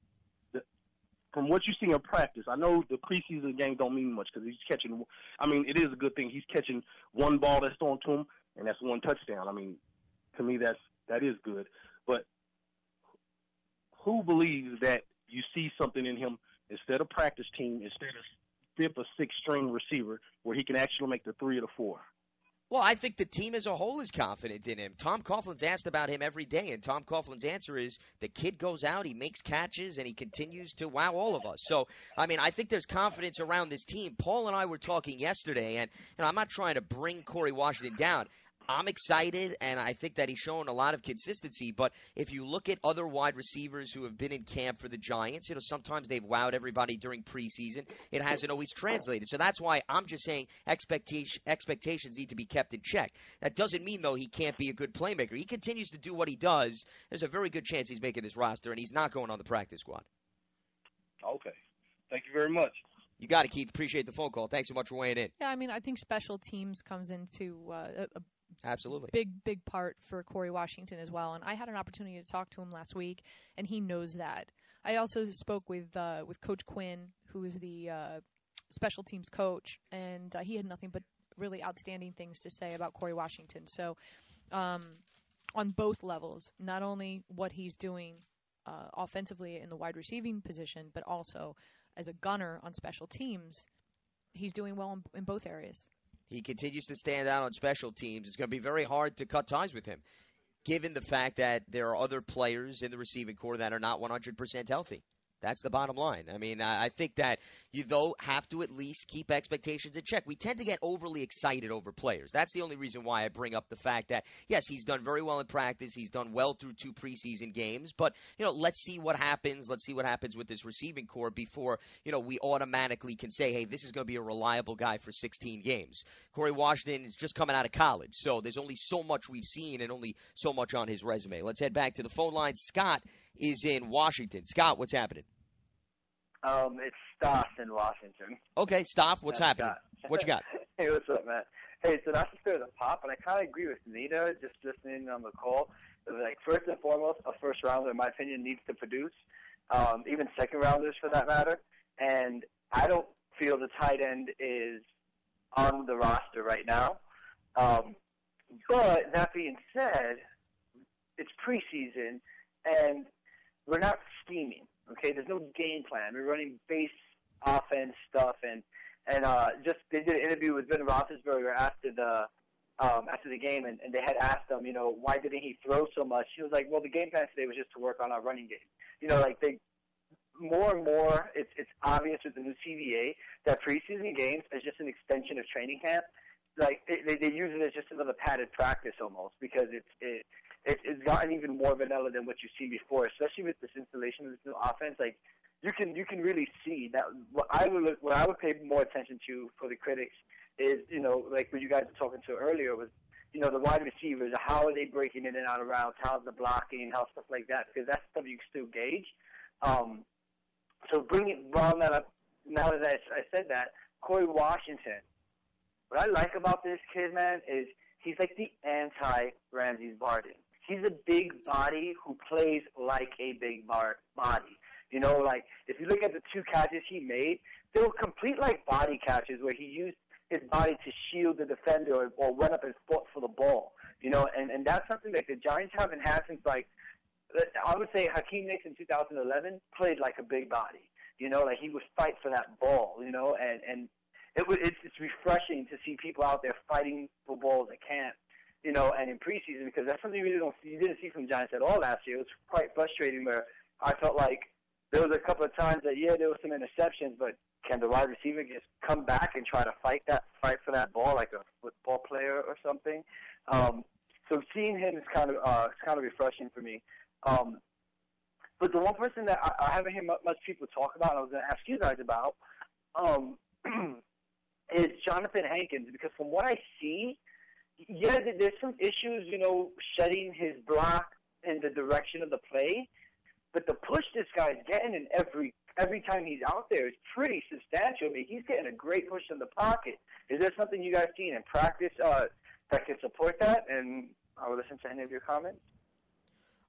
From what you see in practice, I know the preseason game don't mean much because he's catching. I mean, it is a good thing. He's catching one ball that's thrown to him, and that's one touchdown. I mean, to me, that is good. But who believes that you see something in him instead of practice team, instead of fifth or sixth string receiver, where he can actually make the 3 or the 4. Well, I think the team as a whole is confident in him. Tom Coughlin's asked about him every day, and Tom Coughlin's answer is the kid goes out, he makes catches, and he continues to wow all of us. So, I mean, I think there's confidence around this team. Paul and I were talking yesterday, and I'm not trying to bring Corey Washington down. I'm excited, and I think that he's shown a lot of consistency. But if you look at other wide receivers who have been in camp for the Giants, sometimes they've wowed everybody during preseason. It hasn't always translated. So that's why I'm just saying expectations need to be kept in check. That doesn't mean, though, he can't be a good playmaker. He continues to do what he does. There's a very good chance he's making this roster, and he's not going on the practice squad. Okay. Thank you very much. You got it, Keith. Appreciate the phone call. Thanks so much for weighing in. Yeah, I mean, I think special teams comes into Absolutely. Big part for Corey Washington as well. And I had an opportunity to talk to him last week, and he knows that. I also spoke with Coach Quinn, who is the special teams coach, and he had nothing but really outstanding things to say about Corey Washington. So on both levels, not only what he's doing offensively in the wide receiving position, but also as a gunner on special teams, he's doing well in both areas. He continues to stand out on special teams. It's going to be very hard to cut ties with him, given the fact that there are other players in the receiving corps that are not 100% healthy. That's the bottom line. I mean, I think that you, though, have to at least keep expectations in check. We tend to get overly excited over players. That's the only reason why I bring up the fact that, yes, he's done very well in practice. He's done well through 2 preseason games. But, let's see what happens. Let's see what happens with this receiving corps before, we automatically can say, hey, this is going to be a reliable guy for 16 games. Corey Washington is just coming out of college, so there's only so much we've seen and only so much on his resume. Let's head back to the phone line. Scott is in Washington. Scott, what's happening? It's Stoss in Washington. Okay, Stoff, what's happening? What you got? Hey, what's up, man? Hey, so that's the spirit of pop, and I kind of agree with Nita, just listening on the call. Like, first and foremost, a first rounder, in my opinion, needs to produce, even second rounders for that matter. And I don't feel the tight end is on the roster right now. But that being said, it's preseason, and we're not scheming. Okay, there's no game plan. We're running base offense stuff, and just they did an interview with Ben Roethlisberger after the game, and they had asked him, why didn't he throw so much? He was like, well, the game plan today was just to work on our running game. They more and more, it's obvious with the new CBA that preseason games is just an extension of training camp. Like they use it as just another padded practice almost, because it's gotten even more vanilla than what you've seen before, especially with this installation of this new offense. Like you can really see that. What I would pay more attention to for the critics is, like what you guys were talking to earlier was, the wide receivers. How are they breaking in and out of routes? How's the blocking? How stuff like that? Because that's stuff you can still gauge. So round that up. Now that I said that, Corey Washington. What I like about this kid, man, is he's like the anti-Ramsey Barden. He's a big body who plays like a big body. Like if you look at the 2 catches he made, they were complete like body catches where he used his body to shield the defender or went up and fought for the ball. And that's something that the Giants haven't had since, like, I would say Hakeem Nicks in 2011 played like a big body. Like he would fight for that ball, and it's refreshing to see people out there fighting for balls that can't, and in preseason, because that's something you didn't see from Giants at all last year. It was quite frustrating where I felt like there was a couple of times that, there was some interceptions, but can the wide receiver just come back and try to fight for that ball like a football player or something? So seeing him is kind of refreshing for me. But the one person that I haven't heard much people talk about, and I was going to ask you guys about, is Jonathan Hankins, because from what I see, there's some issues, shedding his block in the direction of the play, but the push this guy's getting in every time he's out there is pretty substantial. I mean, he's getting a great push in the pocket. Is there something you guys seen in practice that can support that? And I will listen to any of your comments.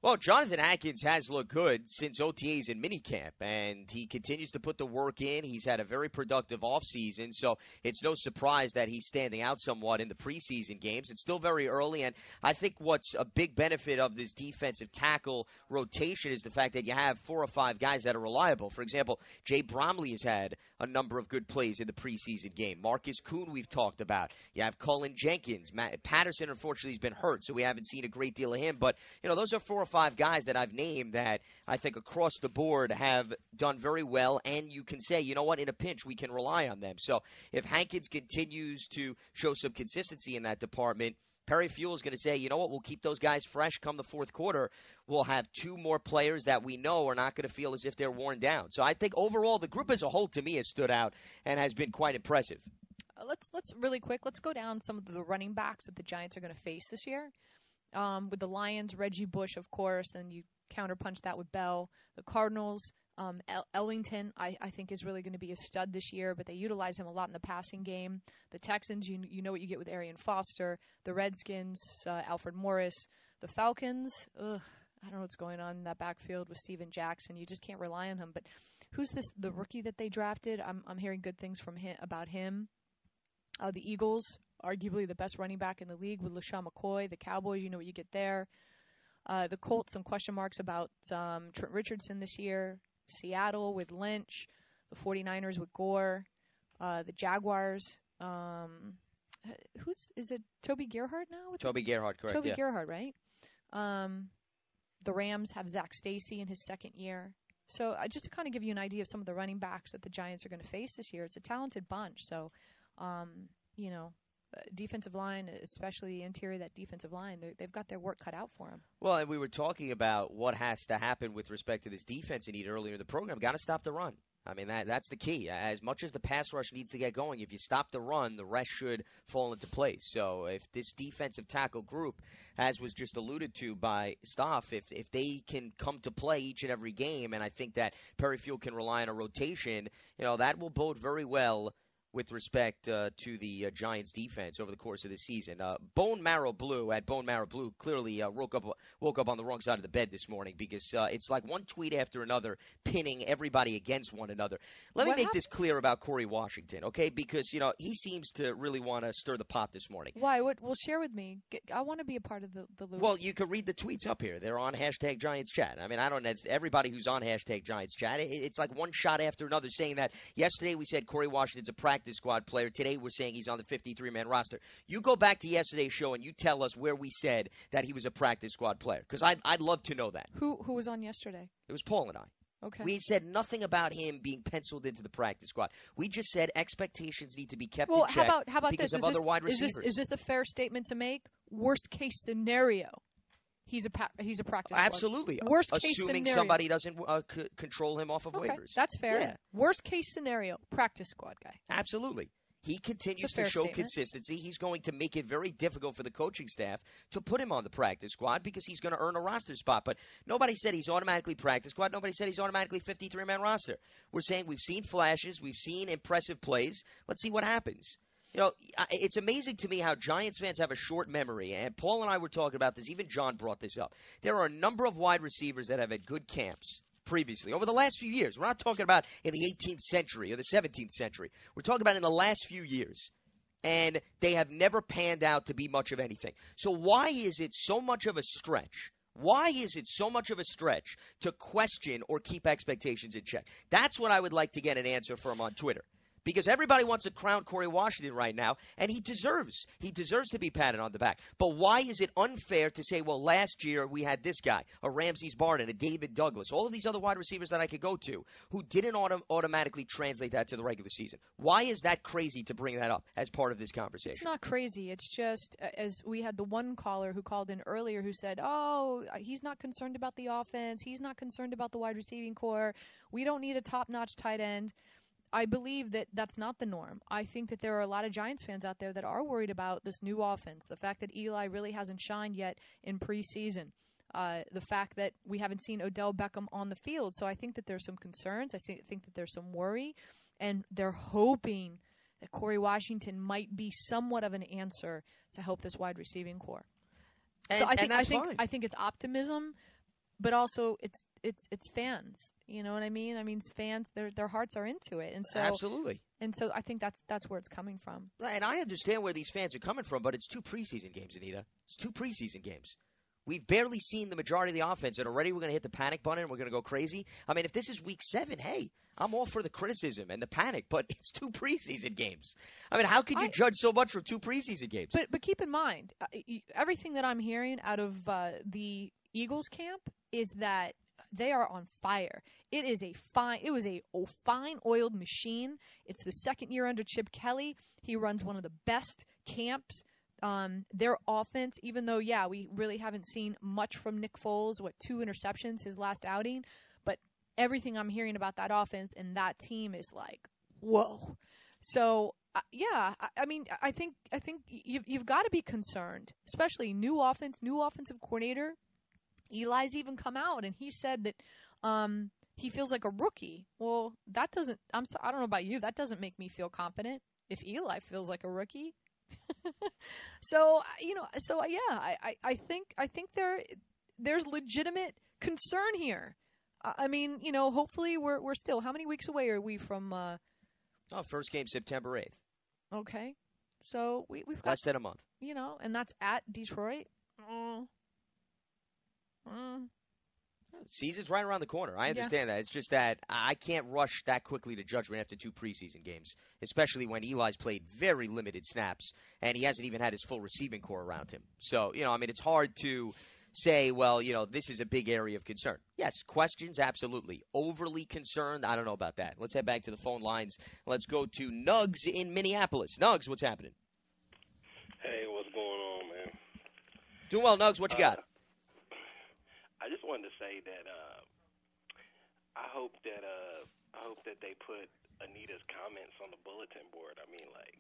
Well, Jonathan Hankins has looked good since OTAs and minicamp, and he continues to put the work in. He's had a very productive offseason, so it's no surprise that he's standing out somewhat in the preseason games. It's still very early, and I think what's a big benefit of this defensive tackle rotation is the fact that you have 4 or 5 guys that are reliable. For example, Jay Bromley has had a number of good plays in the preseason game. Marcus Kuhn we've talked about. You have Cullen Jenkins. Matt Patterson, unfortunately, has been hurt, so we haven't seen a great deal of him, but those are 4 or 5 guys that I've named that I think across the board have done very well, and you can say, you know what, in a pinch, we can rely on them. So if Hankins continues to show some consistency in that department, Perry Fewell is going to say, you know what, we'll keep those guys fresh come the fourth quarter. We'll have 2 more players that we know are not going to feel as if they're worn down. So I think overall the group as a whole to me has stood out and has been quite impressive. Let's really quick, let's go down some of the running backs that the Giants are going to face this year. With the Lions, Reggie Bush, of course, and you counterpunch that with Bell. The Cardinals, Ellington, I think is really going to be a stud this year, but they utilize him a lot in the passing game. The Texans, you know what you get with Arian Foster. The Redskins, Alfred Morris. The Falcons, I don't know what's going on in that backfield with Steven Jackson. You just can't rely on him. But who's the rookie that they drafted? I'm hearing good things from about him. The Eagles, arguably the best running back in the league with LaShawn McCoy. The Cowboys, you know what you get there. The Colts, some question marks about Trent Richardson this year. Seattle with Lynch. The 49ers with Gore. The Jaguars. Is it Toby Gerhart now? Toby Gerhart, correct. Toby Gerhart, right? The Rams have Zach Stacy in his second year. So just to kind of give you an idea of some of the running backs that the Giants are going to face this year, it's a talented bunch. So, defensive line, especially the interior of that defensive line, they've got their work cut out for them. Well, and we were talking about what has to happen with respect to this defense indeed earlier in the program. Got to stop the run. I mean, that's the key. As much as the pass rush needs to get going, if you stop the run, the rest should fall into place. So if this defensive tackle group, as was just alluded to by Stoff, if they can come to play each and every game, and I think that Perry Fewell can rely on a rotation, that will bode very well with respect to the Giants' defense over the course of the season. Bone Marrow Blue clearly woke up on the wrong side of the bed this morning because it's like one tweet after another pinning everybody against one another. Let me make this clear about Corey Washington, okay? Because, he seems to really want to stir the pot this morning. Why? Well, share with me. I want to be a part of the loop. Well, you can read the tweets up here. They're on hashtag Giants Chat. I mean, I don't know. Everybody who's on hashtag Giants Chat, it's like one shot after another saying that yesterday we said Corey Washington's a practice squad player. Today we're saying he's on the 53-man roster. You go back to yesterday's show and you tell us where we said that he was a practice squad player, because I'd love to know that. Who was on yesterday? It was Paul and I. Okay. We said nothing about him being penciled into the practice squad. We just said expectations need to be kept in check how about because this? of other wide receivers. Is this a fair statement to make? Worst case scenario, he's a practice squad. Absolutely. Worst case assuming scenario. somebody doesn't control him off of waivers. That's fair. Yeah. Worst case scenario, practice squad guy. Absolutely. He continues to show consistency. He's going to make it very difficult for the coaching staff to put him on the practice squad because he's going to earn a roster spot. But nobody said he's automatically practice squad. Nobody said he's automatically 53-man roster. We're saying we've seen flashes. We've seen impressive plays. Let's see what happens. It's amazing to me how Giants fans have a short memory. And Paul and I were talking about this. Even John brought this up. There are a number of wide receivers that have had good camps previously, over the last few years. We're not talking about in the 18th century or the 17th century. We're talking about in the last few years. And they have never panned out to be much of anything. So why is it so much of a stretch? Why is it so much of a stretch to question or keep expectations in check? That's what I would like to get an answer from on Twitter. Because everybody wants to crown Corey Washington right now, and he deserves to be patted on the back. But why is it unfair to say, well, last year we had this guy, a Ramses Barden, a David Douglas, all of these other wide receivers that I could go to who didn't automatically translate that to the regular season? Why is that crazy to bring that up as part of this conversation? It's not crazy. It's just, as we had the one caller who called in earlier who said, oh, he's not concerned about the offense. He's not concerned about the wide receiving core. We don't need a top-notch tight end. I believe that that's not the norm. I think that there are a lot of Giants fans out there that are worried about this new offense, the fact that Eli really hasn't shined yet in preseason, the fact that we haven't seen Odell Beckham on the field. So I think that there's some concerns. I think that there's some worry, and they're hoping that Corey Washington might be somewhat of an answer to help this wide receiving core. And, so I and that's fine. I think it's optimism, but also it's fans. You know what I mean? I mean, fans, their hearts are into it, and so Absolutely. And so I think that's where it's coming from. And I understand where these fans are coming from, but it's 2 preseason games, Anita. It's 2 preseason games. We've barely seen the majority of the offense, and already we're going to hit the panic button and we're going to go crazy. I mean, if this is week 7, hey, I'm all for the criticism and the panic, but it's 2 preseason games. I mean, how can you judge so much from 2 preseason games? But keep in mind, everything that I'm hearing out of the Eagles camp is that they are on fire. It was a fine oiled machine. It's the second year under Chip Kelly. He runs one of the best camps. Their offense, even though, we really haven't seen much from Nick Foles, 2 interceptions his last outing, but everything I'm hearing about that offense and that team is like, whoa. So, I mean, I think you've got to be concerned, especially new offensive coordinator. Eli's even come out and he said that he feels like a rookie. Well, that doesn't. I don't know about you. That doesn't make me feel confident. If Eli feels like a rookie. So I think there's legitimate concern here. I mean, hopefully we're still. How many weeks away are we from? First game September 8th. Okay, so we've got less than a month. And that's at Detroit. Season's right around the corner. I understand that. It's just that I can't rush that quickly to judgment after 2 preseason games, especially when Eli's played very limited snaps and he hasn't even had his full receiving core around him. So, I mean, it's hard to say, well, this is a big area of concern. Yes, questions, absolutely. Overly concerned, I don't know about that. Let's head back to the phone lines. Let's go to Nugs in Minneapolis. Nugs, what's happening? Hey, what's going on, man? Doing well, Nugs. What you got? I just wanted to say that I hope that they put Anita's comments on the bulletin board. I mean, like,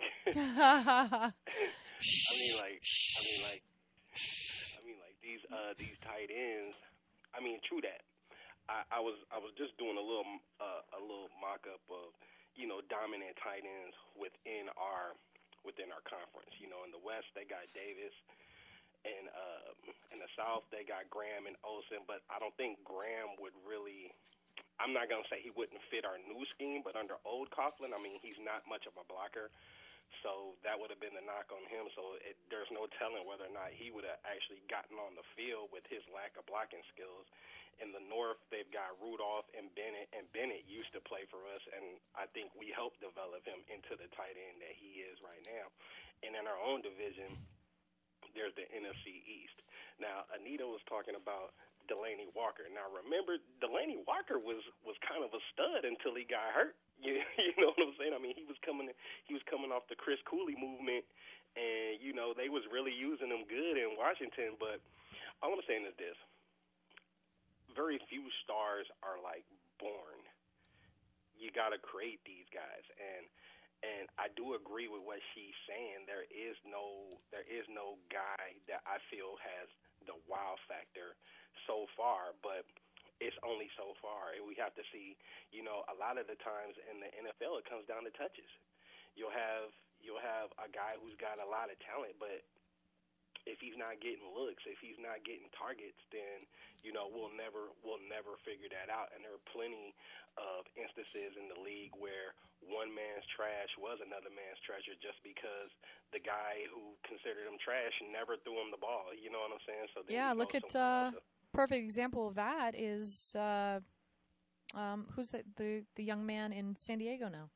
these tight ends. I mean, true that. I was just doing a little mock up of dominant tight ends within our conference. In the West they got Davis. And in the South, they got Graham and Olsen, but I don't think Graham would really – I'm not going to say he wouldn't fit our new scheme, but under old Coughlin, I mean, he's not much of a blocker. So that would have been the knock on him. So there's no telling whether or not he would have actually gotten on the field with his lack of blocking skills. In the North, they've got Rudolph and Bennett used to play for us, and I think we helped develop him into the tight end that he is right now. And in our own division – there's the NFC East. Now, Anita was talking about Delanie Walker. Now, remember, Delanie Walker was kind of a stud until he got hurt. You know what I'm saying? I mean, he was coming off the Chris Cooley movement, and they was really using him good in Washington. But all I'm saying is this: very few stars are like born. You got to create these guys, and I do agree with what she's saying. There is no guy that I feel has the wow factor so far, but it's only so far. And we have to see, a lot of the times in the NFL it comes down to touches. You'll have a guy who's got a lot of talent, but if he's not getting looks, if he's not getting targets, then we'll never figure that out. And there are plenty of instances in the league where one man's trash was another man's treasure just because the guy who considered him trash never threw him the ball. You know what I'm saying? So look at perfect example of that is who's the young man in San Diego now?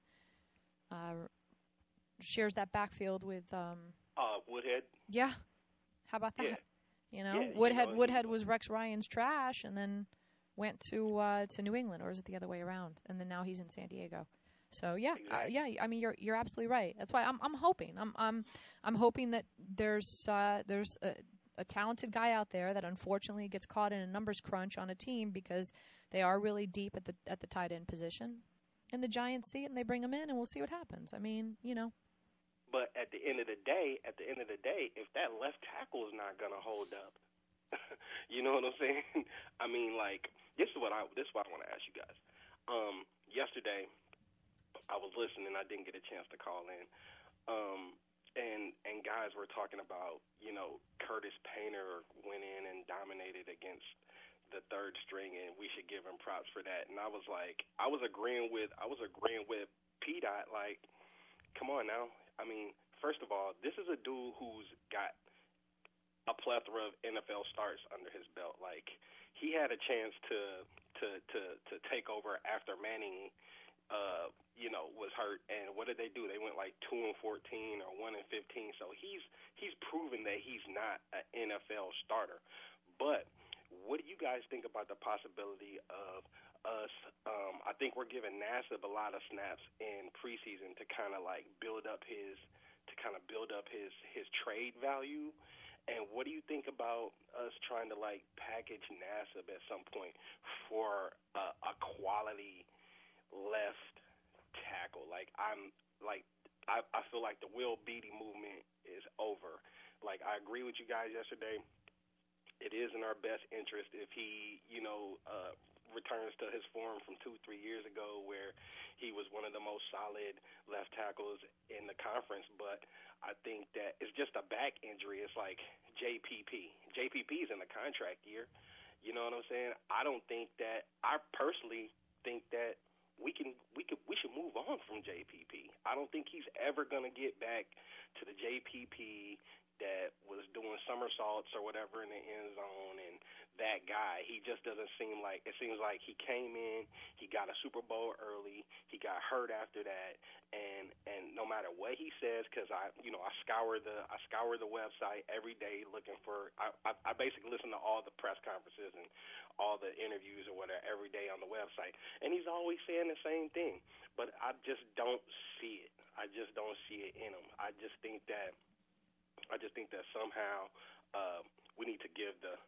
Shares that backfield with Woodhead. Yeah. How about that? Yeah. Woodhead was Rex Ryan's trash, and then went to New England, or is it the other way around? And then now he's in San Diego. So exactly. I mean you're absolutely right. That's why I'm hoping I'm hoping that there's a talented guy out there that unfortunately gets caught in a numbers crunch on a team because they are really deep at the tight end position, and the Giants see it and they bring him in, and we'll see what happens. I mean, But at the end of the day, if that left tackle is not going to hold up, you know what I'm saying? I mean, like, this is what I want to ask you guys. Yesterday, I was listening. I didn't get a chance to call in. And guys were talking about, Curtis Painter went in and dominated against the third string, and we should give him props for that. And I was agreeing with P-Dot, like, come on now. I mean, first of all, this is a dude who's got a plethora of NFL starts under his belt. Like, he had a chance to take over after Manning was hurt, and what did they do? They went like 2-14 or 1-15. So he's proven that he's not an NFL starter. But what do you guys think about the possibility of us? I think we're giving Nassib a lot of snaps in preseason to kind of like build up his trade value. And what do you think about us trying to like package Nassib at some point for a quality left tackle? I feel like the Will Beatty movement is over. Like, I agree with you guys yesterday. It is in our best interest if he, returns to his form from 2-3 years ago, where he was one of the most solid left tackles in the conference. But I think that it's just a back injury. It's like JPP. JPP's in the contract year. You know what I'm saying? I personally think that we should move on from JPP. I don't think he's ever going to get back to the JPP that was doing somersaults or whatever in the end zone, and that guy, he just doesn't seem like, it seems like he came in, he got a Super Bowl early, he got hurt after that, and no matter what he says, because I scour the website every day looking for, I basically listen to all the press conferences and all the interviews or whatever every day on the website, and he's always saying the same thing, but I just don't see it. I just don't see it in him. I just think that somehow we need to give the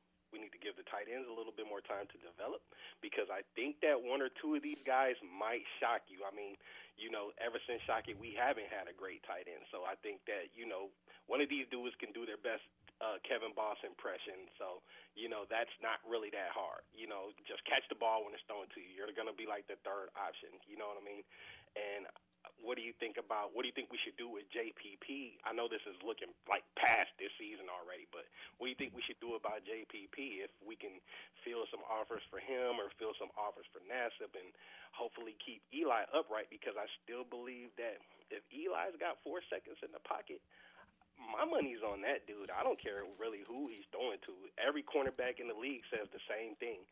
tight ends a little bit more time to develop, because I think that one or two of these guys might shock you. I mean, ever since Shockey, we haven't had a great tight end. So I think that, one of these dudes can do their best Kevin Boss impression. So, that's not really that hard. Just catch the ball when it's thrown to you. You're going to be like the third option. You know what I mean? And what do you think we should do with JPP? I know this is looking like past this season already, but what do you think we should do about JPP if we can field some offers for him or field some offers for Nassib and hopefully keep Eli upright? Because I still believe that if Eli's got 4 seconds in the pocket, my money's on that dude. I don't care really who he's throwing to. Every cornerback in the league says the same thing.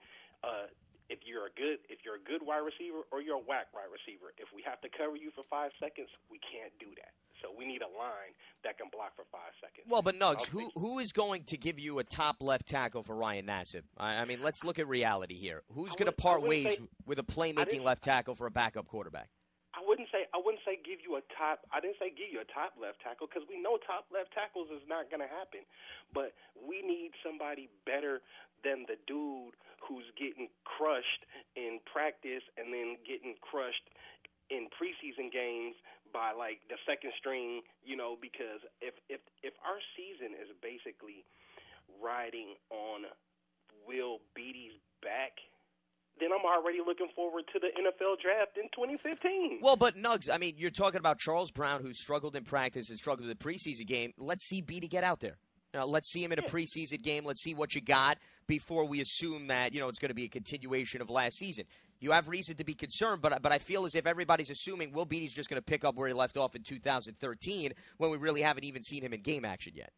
If you're a good wide receiver or you're a whack wide receiver, if we have to cover you for 5 seconds, we can't do that. So we need a line that can block for 5 seconds. Well, but Nugs, who is going to give you a top left tackle for Ryan Nassib? I mean, let's look at reality here. Who's going to part ways with a playmaking left tackle for a backup quarterback? I wouldn't say give you a top. I didn't say give you a top left tackle, because we know top left tackles is not going to happen. But we need somebody better than the dude who's getting crushed in practice and then getting crushed in preseason games by like the second string. Because if our season is basically riding on Will Beatty's back, then I'm already looking forward to the NFL draft in 2015. Well, but Nugs, I mean, you're talking about Charles Brown, who struggled in practice and struggled in the preseason game. Let's see Beatty get out there. Let's see him in a preseason game. Let's see what you got before we assume that, it's going to be a continuation of last season. You have reason to be concerned, but I feel as if everybody's assuming Will Beatty's just going to pick up where he left off in 2013 when we really haven't even seen him in game action yet.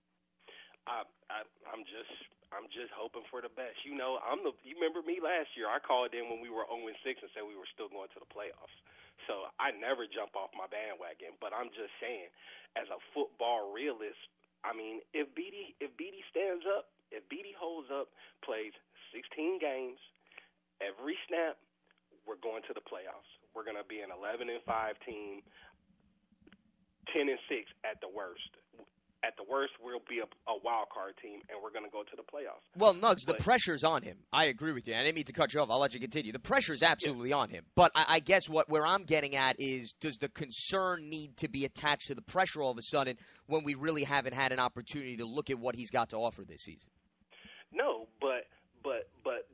I'm just hoping for the best. You remember me last year? I called in when we were 0-6 and said we were still going to the playoffs. So I never jump off my bandwagon. But I'm just saying, as a football realist, I mean, if Beatty stands up, if Beatty holds up, plays 16 games, every snap, we're going to the playoffs. We're going to be an 11-5 team, 10-6 at the worst. At the worst, we'll be a wild card team, and we're going to go to the playoffs. Well, Nugs, the pressure's on him. I agree with you. I didn't mean to cut you off. I'll let you continue. The pressure's absolutely on him. But I guess where I'm getting at is, does the concern need to be attached to the pressure all of a sudden when we really haven't had an opportunity to look at what he's got to offer this season? No, but the concern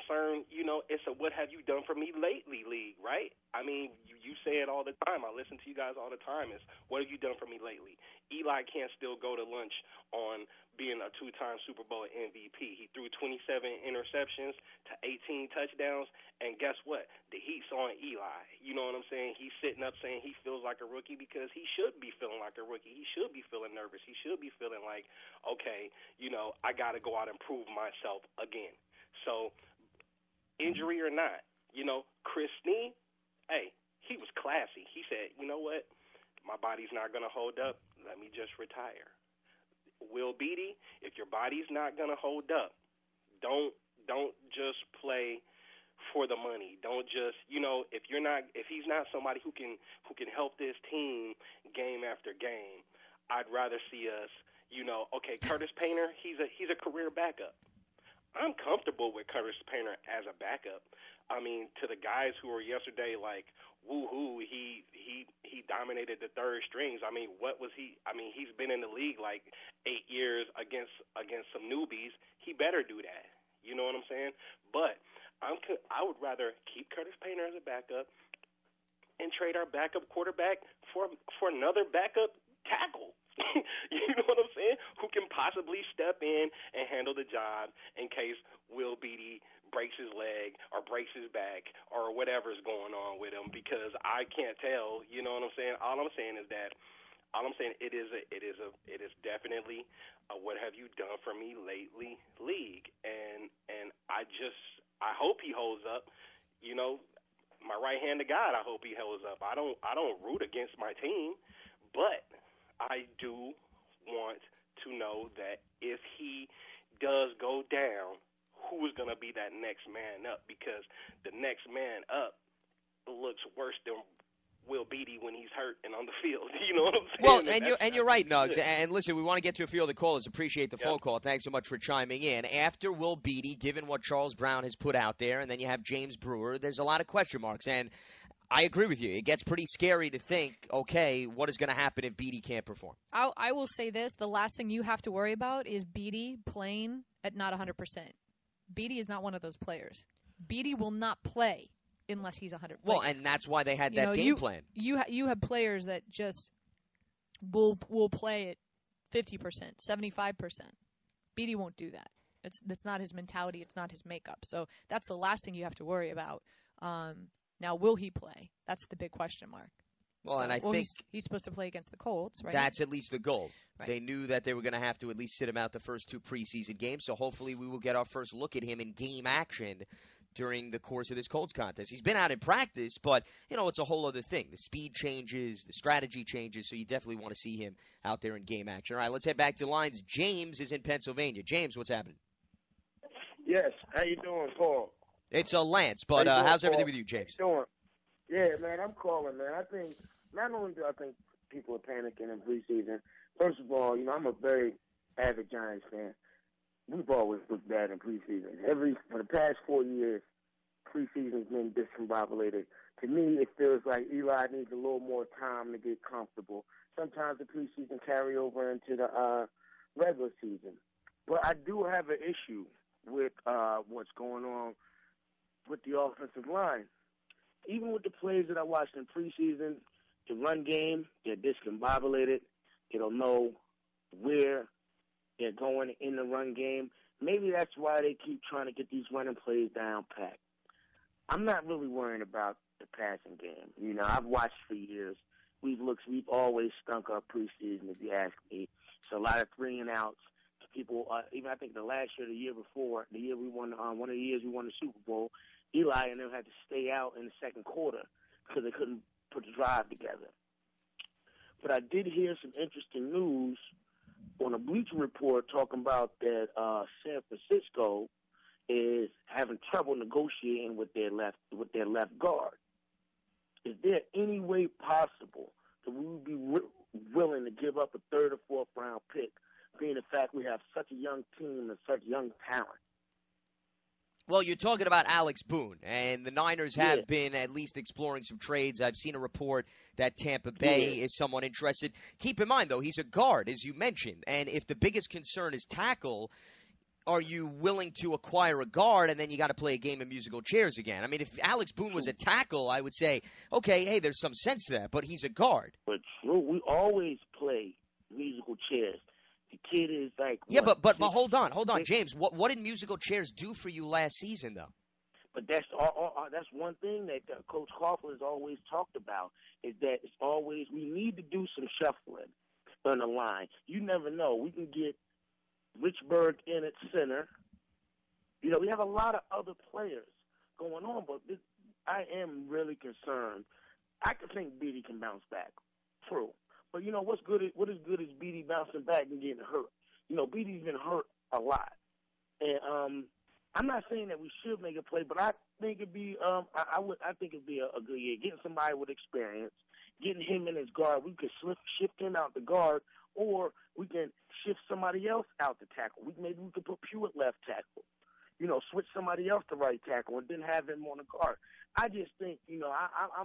concerned, it's a what have you done for me lately league, right? I mean, you say it all the time. I listen to you guys all the time. It's what have you done for me lately? Eli can't still go to lunch on being a 2-time Super Bowl MVP. He threw 27 interceptions to 18 touchdowns, and guess what? The heat's on Eli. You know what I'm saying? He's sitting up saying he feels like a rookie because he should be feeling like a rookie. He should be feeling nervous. He should be feeling like, okay, I got to go out and prove myself again. So, injury or not, Chris Snee, hey, he was classy. He said, you know what? My body's not going to hold up. Let me just retire. Will Beatty, if your body's not going to hold up, don't just play for the money. Don't just, if he's not somebody who can help this team game after game, I'd rather see us, okay, Curtis Painter, he's a career backup. I'm comfortable with Curtis Painter as a backup. I mean, to the guys who were yesterday like, woo-hoo, he dominated the third strings. I mean, what was he? I mean, he's been in the league like 8 years against some newbies. He better do that. You know what I'm saying? But I would rather keep Curtis Painter as a backup and trade our backup quarterback for another backup tackle. You know what I'm saying? Who can possibly step in and handle the job in case Will Beatty breaks his leg or breaks his back or whatever's going on with him, because I can't tell. You know what I'm saying? All I'm saying is it is definitely a what have you done for me lately league, and I hope he holds up. My right hand to God, I hope he holds up. I don't root against my team, but I do want to know that if he does go down, who is going to be that next man up? Because the next man up looks worse than Will Beatty when he's hurt and on the field. You know what I'm saying? Well, and you're right, Nugs. And listen, we want to get to a few of the callers. Appreciate the phone call. Thanks so much for chiming in. After Will Beatty, given what Charles Brown has put out there, and then you have James Brewer, there's a lot of question marks. And I agree with you. It gets pretty scary to think, okay, what is going to happen if Beatty can't perform? I will say this. The last thing you have to worry about is Beatty playing at not 100%. Beatty is not one of those players. Beatty will not play unless he's 100%. Well, and that's why they had that game plan. You have players that just will play at 50%, 75%. Beatty won't do that. That's not his mentality. It's not his makeup. So that's the last thing you have to worry about. Now, will he play? That's the big question mark. Well, and I think he's supposed to play against the Colts, right? That's at least the goal. Right. They knew that they were going to have to at least sit him out the first 2 preseason games, so hopefully we will get our first look at him in game action during the course of this Colts contest. He's been out in practice, but, it's a whole other thing. The speed changes, the strategy changes, so you definitely want to see him out there in game action. All right, let's head back to the lines. James is in Pennsylvania. James, what's happening? Yes, how you doing, Paul? It's Lance, but how's everything with you, James? How you doing? Yeah, man, I'm calling, man. I think not only do I think people are panicking in preseason, first of all, I'm a very avid Giants fan. We've always looked bad in preseason. For the past 4 years, preseason's been discombobulated. To me, it feels like Eli needs a little more time to get comfortable. Sometimes the preseason carry over into the regular season. But I do have an issue with what's going on with the offensive line. Even with the plays that I watched in preseason, the run game, they're discombobulated. They don't know where they're going in the run game. Maybe that's why they keep trying to get these running plays down pat. I'm not really worrying about the passing game. I've watched for years. We've always stunk up preseason, if you ask me. So a lot of 3-and-outs. People, even I think the last year, the year before, the year we won, one of the years we won the Super Bowl, Eli and them had to stay out in the second quarter because they couldn't put the drive together. But I did hear some interesting news on a Bleacher Report talking about that San Francisco is having trouble negotiating with their left guard. Is there any way possible that we would be willing to give up a 3rd or 4th round pick, being the fact we have such a young team and such young talent? Well, you're talking about Alex Boone, and the Niners have been at least exploring some trades. I've seen a report that Tampa Bay is somewhat interested. Keep in mind, though, he's a guard, as you mentioned, and if the biggest concern is tackle, are you willing to acquire a guard and then you got to play a game of musical chairs again? I mean, if Alex Boone was a tackle, I would say, okay, hey, there's some sense to that, but he's a guard. But true, we always play musical chairs. The kid is like but hold on, James. What did musical chairs do for you last season, though? But that's one thing that Coach Coughlin has always talked about is that it's always we need to do some shuffling on the line. You never know. We can get Richburg in at center. You know, we have a lot of other players going on, but I am really concerned. I can think Beatty can bounce back. True. But, you know, what is good is Beatty bouncing back and getting hurt. You know, Beatty's been hurt a lot. And I'm not saying that we should make a play, but I think it'd be I think it'd be a good year. Getting somebody with experience, getting him in his guard. We could shift him out the guard, or we can shift somebody else out the tackle. Maybe we could put Pugh at left tackle. You know, switch somebody else to right tackle and then have him on the guard. I just think, you know,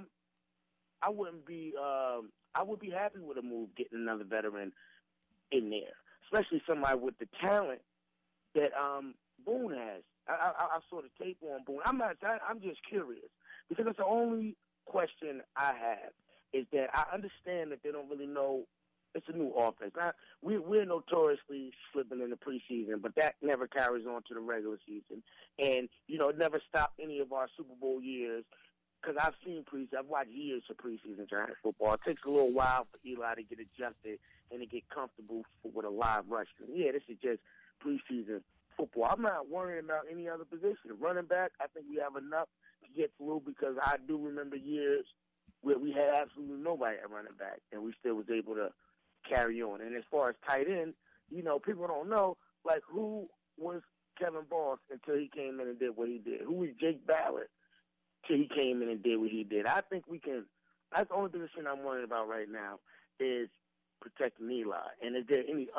I wouldn't be I would be happy with a move getting another veteran in there, especially somebody with the talent that Boone has. I saw the tape on Boone. I'm just curious because that's the only question I have is that I understand that they don't really know. It's a new offense. Now, we're notoriously slipping in the preseason, but that never carries on to the regular season. And, you know, it never stopped any of our Super Bowl years because I've seen preseason. I've watched years of preseason Giant football. It takes a little while for Eli to get adjusted and to get comfortable with a live rush. Yeah, this is just preseason football. I'm not worrying about any other position. Running back, I think we have enough to get through because I do remember years where we had absolutely nobody at running back, and we still was able to carry on. And as far as tight end, you know, people don't know, like, who was Kevin Boss until he came in and did what he did? Who was Jake Ballard till he came in and did what he did? I think we can – that's the only position I'm worried about right now is protecting Eli. And is there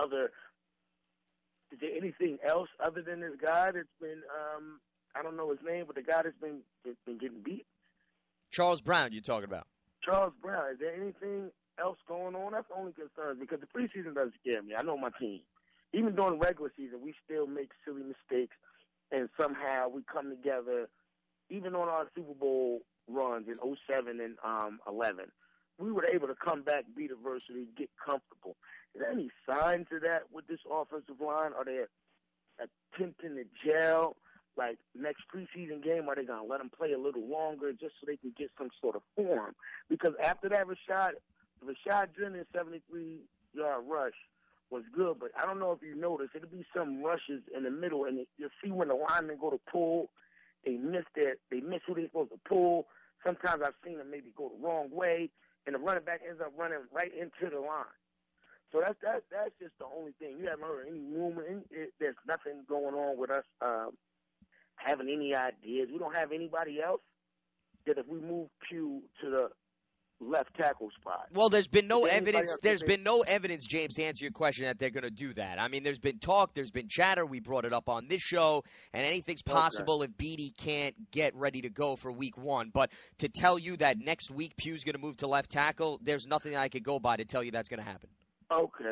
anything else other than this guy that's been I don't know his name, but the guy that's been getting beat? Charles Brown you're talking about. Charles Brown. Is there anything else going on? That's the only concern because the preseason doesn't scare me. I know my team. Even during regular season, we still make silly mistakes, and somehow we come together. Even on our Super Bowl runs in 2007 and 2011, we were able to come back, beat adversity, get comfortable. Is there any signs of that with this offensive line? Are they attempting to gel? Like, next preseason game, are they going to let them play a little longer just so they can get some sort of form? Because after that Rashad Jennings' 73-yard rush was good, but I don't know if you noticed, it'll be some rushes in the middle, and you'll see when the linemen go to pull, they miss who they're supposed to pull. Sometimes I've seen them maybe go the wrong way, and the running back ends up running right into the line. So that's just the only thing. You haven't heard any rumor. There's nothing going on with us having any ideas. We don't have anybody else that if we move Pugh to the left tackle spot. Well, there's been no evidence. There's been no evidence, James, to answer your question that they're going to do that. I mean, there's been talk, there's been chatter. We brought it up on this show, and anything's possible if Beatty can't get ready to go for Week 1. But to tell you that next week Pugh's going to move to left tackle, there's nothing I could go by to tell you that's going to happen. Okay.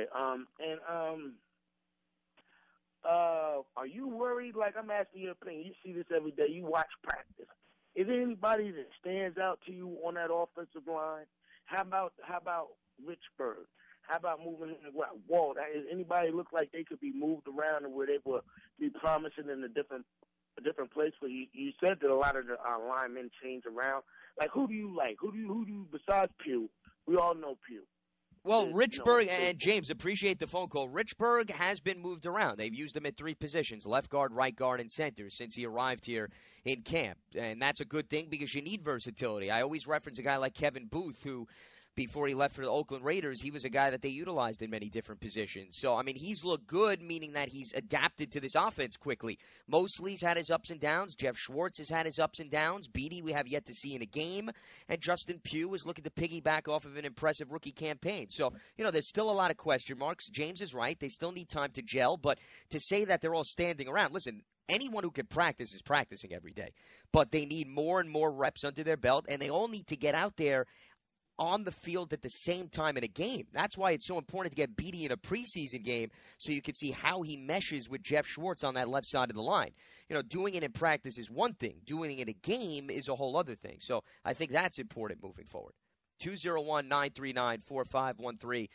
Are you worried? Like, I'm asking your opinion. You see this every day. You watch practice. Is there anybody that stands out to you on that offensive line? How about Richburg? How about moving Walt? Does anybody look like they could be moved around and where they will be promising in a different place? Where you said that a lot of the linemen change around. Like, who do you like? Who do you besides Pugh? We all know Pugh. Well, Richburg and James, appreciate the phone call. Richburg has been moved around. They've used him at 3 positions, left guard, right guard, and center since he arrived here in camp. And that's a good thing because you need versatility. I always reference a guy like Kevin Booth who, before he left for the Oakland Raiders, he was a guy that they utilized in many different positions. So, I mean, he's looked good, meaning that he's adapted to this offense quickly. Mosley's had his ups and downs. Jeff Schwartz has had his ups and downs. Beatty we have yet to see in a game. And Justin Pugh is looking to piggyback off of an impressive rookie campaign. So, you know, there's still a lot of question marks. James is right. They still need time to gel. But to say that they're all standing around, listen, anyone who can practice is practicing every day. But they need more and more reps under their belt, and they all need to get out there on the field at the same time in a game. That's why it's so important to get Beatty in a preseason game so you can see how he meshes with Jeff Schwartz on that left side of the line. Doing it in practice is one thing. Doing it in a game is a whole other thing. So I think that's important moving forward. 201-939-4513.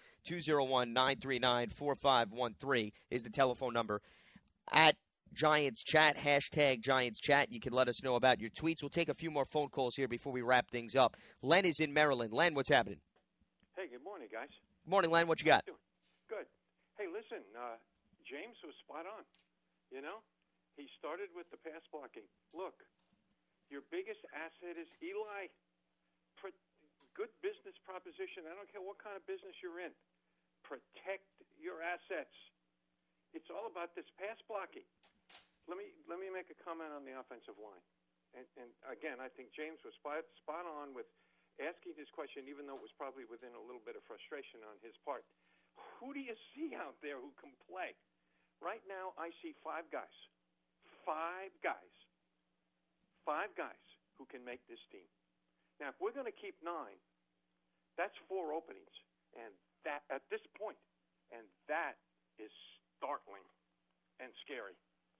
201-939-4513 is the telephone number. At Giants Chat, hashtag Giants Chat. You can let us know about your tweets. We'll take a few more phone calls here before we wrap things up. Len is in Maryland. Len, what's happening? Hey, good morning, guys. Good morning, Len. What you got? Good. Hey, listen, James was spot on. He started with the pass blocking. Look, your biggest asset is Eli. Good business proposition. I don't care what kind of business you're in. Protect your assets. It's all about this pass blocking. Let me make a comment on the offensive line. And again, I think James was spot on with asking this question, even though it was probably within a little bit of frustration on his part. Who do you see out there who can play? Right now, I see 5 guys. 5 guys. 5 guys who can make this team. Now, if we're going to keep 9, that's 4 openings. And that at this point, and that is startling and scary.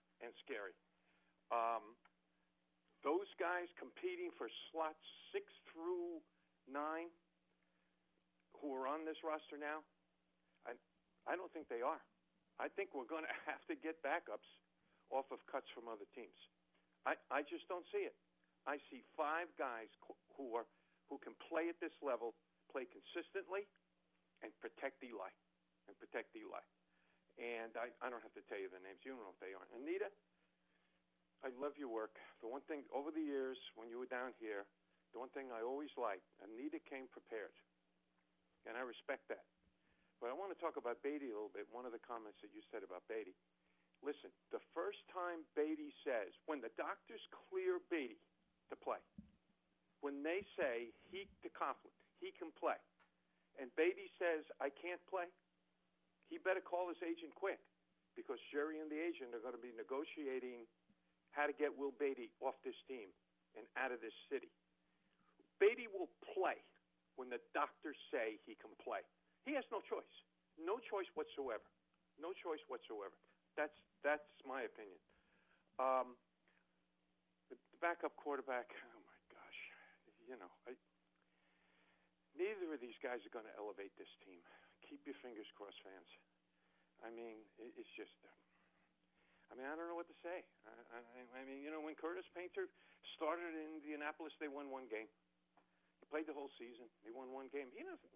Those guys competing for slots 6 through 9 who are on this roster now, I don't think they are. I think we're going to have to get backups off of cuts from other teams. I just don't see it. I see 5 guys who can play at this level, play consistently, and protect Eli. And I don't have to tell you the names. You know what they are. Anita, I love your work. The one thing, over the years, when you were down here, the one thing I always liked, Anita came prepared. And I respect that. But I want to talk about Beatty a little bit, one of the comments that you said about Beatty. Listen, the first time Beatty says, when the doctors clear Beatty to play, when they say to Coughlin, he can play, and Beatty says, I can't play, he better call his agent quick, because Jerry and the agent are going to be negotiating how to get Will Beatty off this team and out of this city. Beatty will play when the doctors say he can play. He has no choice. No choice whatsoever. No choice whatsoever. That's my opinion. The backup quarterback, oh my gosh. Neither of these guys are going to elevate this team. Keep your fingers crossed, fans. I mean, it's just... I don't know what to say. When Curtis Painter started in Indianapolis, they won 1 game. He played the whole season. They won 1 game. He doesn't...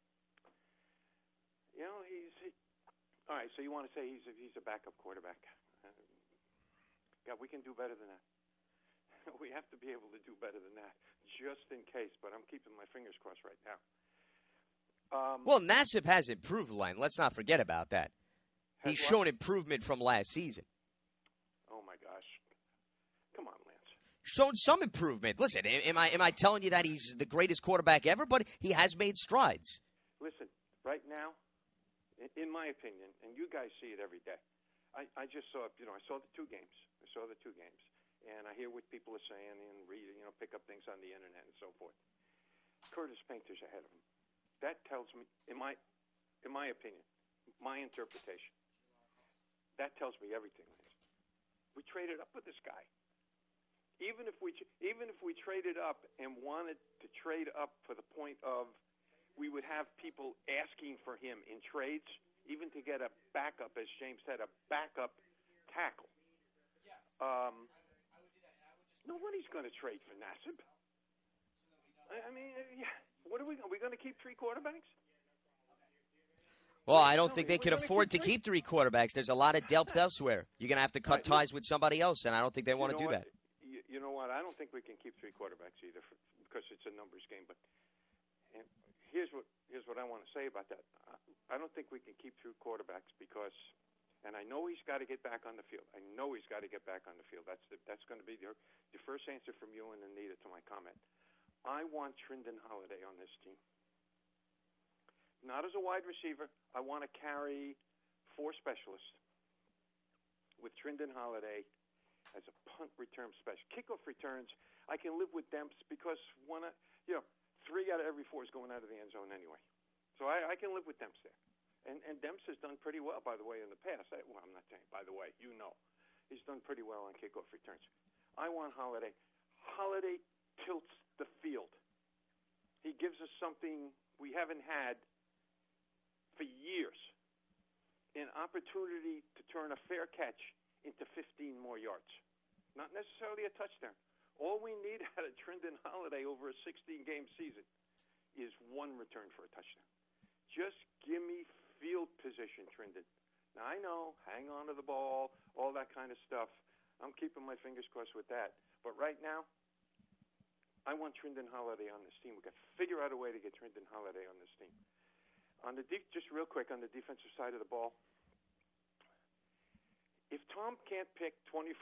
all right, so you want to say he's a backup quarterback. God, we can do better than that. We have to be able to do better than that, just in case. But I'm keeping my fingers crossed right now. Well, Nassib has improved, Len. Let's not forget about that. He's shown improvement from last season. Oh, my gosh. Come on, Lance. Shown some improvement. Listen, am I telling you that he's the greatest quarterback ever? But he has made strides. Listen, right now, in my opinion, and you guys see it every day, I just saw, I saw the 2 games. And I hear what people are saying and read, pick up things on the internet and so forth. Curtis Painter's ahead of him. That tells me, in my opinion, my interpretation, that tells me everything. We traded up with this guy. Even if we traded up and wanted to trade up for the point of we would have people asking for him in trades, even to get a backup, as James said, a backup tackle. Nobody's going to trade for Nassib. What are we going to keep 3 quarterbacks? Well, I don't think they can afford to keep 3 quarterbacks. There's a lot of depth elsewhere. You're going to have to cut ties with somebody else, and I don't think they want to do that. You know what? I don't think we can keep 3 quarterbacks either because it's a numbers game. But here's what I want to say about that. I don't think we can keep 2 quarterbacks because, and I know he's got to get back on the field. That's going to be your first answer from you and Anita to my comment. I want Trindon Holiday on this team. Not as a wide receiver. I want to carry 4 specialists with Trindon Holiday as a punt return specialist. Kickoff returns, I can live with them because 3 out of every 4 is going out of the end zone anyway. So I can live with Demps there. And Demps has done pretty well, by the way, in the past. Well, I'm not saying, by the way, you know. He's done pretty well on kickoff returns. I want Holiday. Holiday tilts the field. He gives us something we haven't had for years, an opportunity to turn a fair catch into 15 more yards. Not necessarily a touchdown. All we need out of Trindon Holiday over a 16-game season is 1 return for a touchdown. Just give me field position, Trindon. Now, I know, hang on to the ball, all that kind of stuff. I'm keeping my fingers crossed with that. But right now, I want Trindon Holiday on this team. We've got to figure out a way to get Trindon Holiday on this team. Just real quick, on the defensive side of the ball, if Tom can't pick 24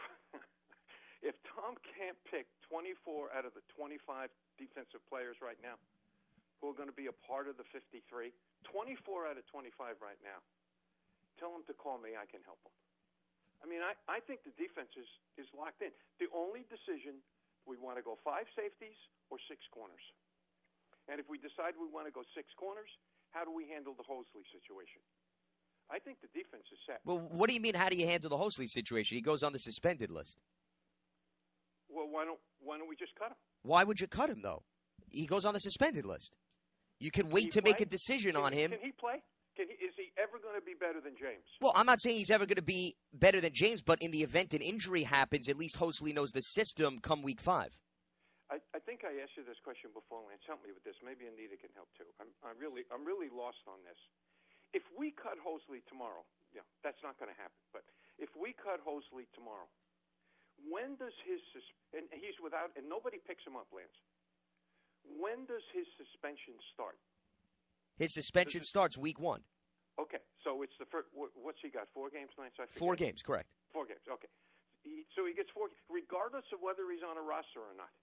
out of the 25 defensive players right now who are going to be a part of the 53, 24 out of 25 right now, tell them to call me. I can help them. I mean, I think the defense is locked in. The only decision, we want to go 5 safeties or 6 corners. And if we decide we want to go 6 corners, how do we handle the Hosley situation? I think the defense is set. Well, what do you mean, how do you handle the Hosley situation? He goes on the suspended list. Well, why don't we just cut him? Why would you cut him, though? He goes on the suspended list. You can wait to make a decision on him. Can he play? Is he ever going to be better than James? Well, I'm not saying he's ever going to be better than James, but in the event an injury happens, at least Hosley knows the system come week 5. I think I asked you this question before, Lance. Help me with this. Maybe Anita can help too. I'm really lost on this. If we cut Hosley tomorrow, that's not going to happen. But if we cut Hosley tomorrow, when does and he's without, and nobody picks him up, Lance. When does his suspension start? His suspension starts week 1. Okay, so it's the first. What's he got? 4 games, Lance? 4 games, correct. 4 games. Okay. So he gets 4, regardless of whether he's on a roster or not.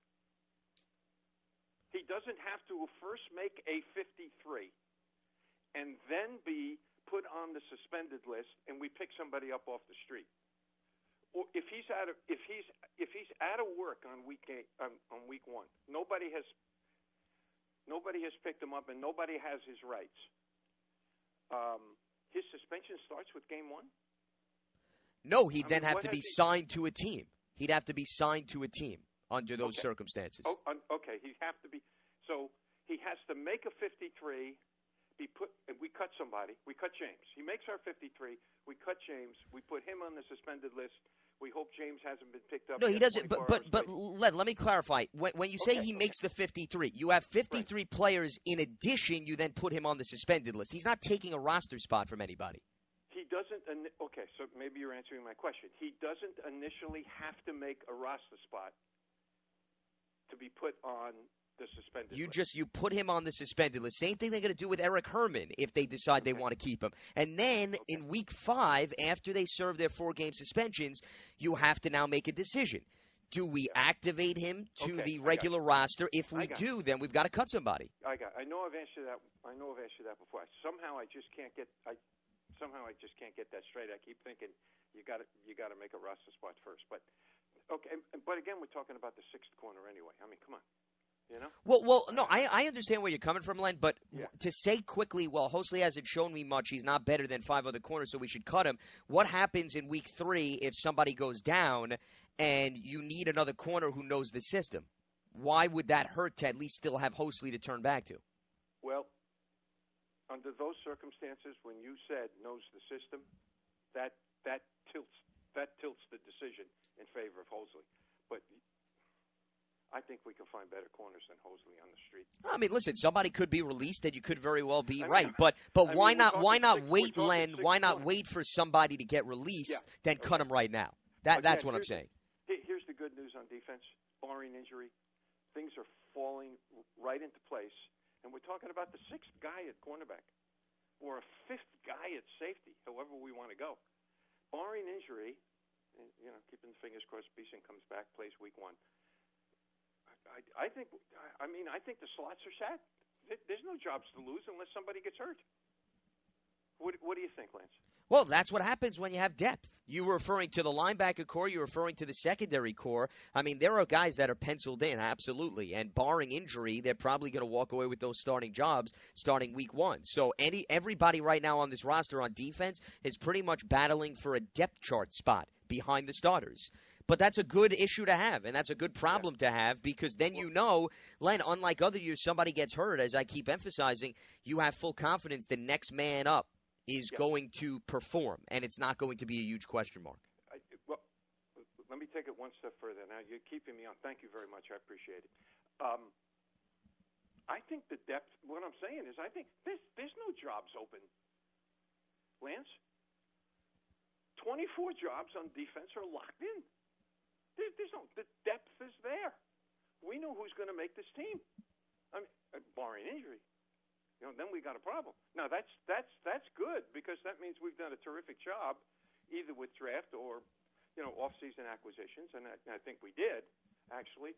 He doesn't have to first make a 53 and then be put on the suspended list, and we pick somebody up off the street. Or if he's out of work on week 1, nobody has picked him up, and nobody has his rights. His suspension starts with game 1. No, he'd then have to be signed to a team. He'd have to be signed to a team under those circumstances. Okay, he'd have to be. So he has to make a 53. We cut somebody. We cut James. He makes our 53. We cut James. We put him on the suspended list. We hope James hasn't been picked up. No, he doesn't. But Len, let me clarify. When you say he makes the 53, you have 53 players in addition. You then put him on the suspended list. He's not taking a roster spot from anybody. He doesn't. Okay, so maybe you're answering my question. He doesn't initially have to make a roster spot to be put on the suspended list. You put him on the suspended list. Same thing they're going to do with Eric Herman if they decide they want to keep him. And then in week 5, after they serve their 4-game suspensions, you have to now make a decision. Do we activate him to the regular roster? If we do, then we've got to cut somebody. I know I've answered that. I know I've answered that before. Somehow I just can't get that straight. I keep thinking you got to make a roster spot first. But okay, but again, we're talking about the 6th corner anyway. I mean, come on. You know? Well, no, I understand where you're coming from, Len, but to say quickly, well, Hosley hasn't shown me much. He's not better than 5 other corners, so we should cut him. What happens in week 3 if somebody goes down and you need another corner who knows the system? Why would that hurt to at least still have Hosley to turn back to? Well, under those circumstances, when you said knows the system, that tilts the decision in favor of Hosley. But I think we can find better corners than Hosley on the street. I mean, listen, somebody could be released, and you could very well be right. But why not wait, Len? Why not wait for somebody to get released, then cut him right now? That's what I'm saying. Here's the good news on defense. Barring injury, things are falling right into place. And we're talking about the 6th guy at cornerback or a 5th guy at safety, however we want to go. Barring injury, keeping the fingers crossed, Beeson comes back, plays week 1. I think the slots are set. There's no jobs to lose unless somebody gets hurt. What do you think, Lance? Well, that's what happens when you have depth. You were referring to the linebacker core. You're referring to the secondary core. I mean, there are guys that are penciled in, absolutely. And barring injury, they're probably going to walk away with those starting jobs starting week 1. So everybody right now on this roster on defense is pretty much battling for a depth chart spot behind the starters. But that's a good issue to have, and that's a good problem to have, because then you know, Len, unlike other years, somebody gets hurt, as I keep emphasizing, you have full confidence the next man up is going to perform, and it's not going to be a huge question mark. Well, let me take it one step further. Now, you're keeping me on. Thank you very much. I appreciate it. I think the depth, what I'm saying is I think there's no jobs open, Lance. 24 jobs on defense are locked in. There's no, the depth is there. We know who's going to make this team. I mean, barring injury. Then we got a problem. Now that's good, because that means we've done a terrific job, either with draft or, off-season acquisitions, and I think we did, actually.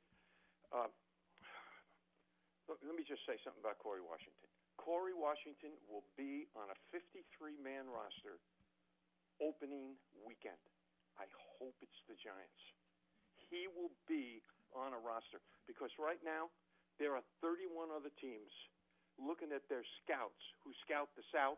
Let me just say something about Corey Washington. Corey Washington will be on a 53-man roster opening weekend. I hope it's the Giants. He will be on a roster, because right now there are 31 other teams looking at their scouts who scout the South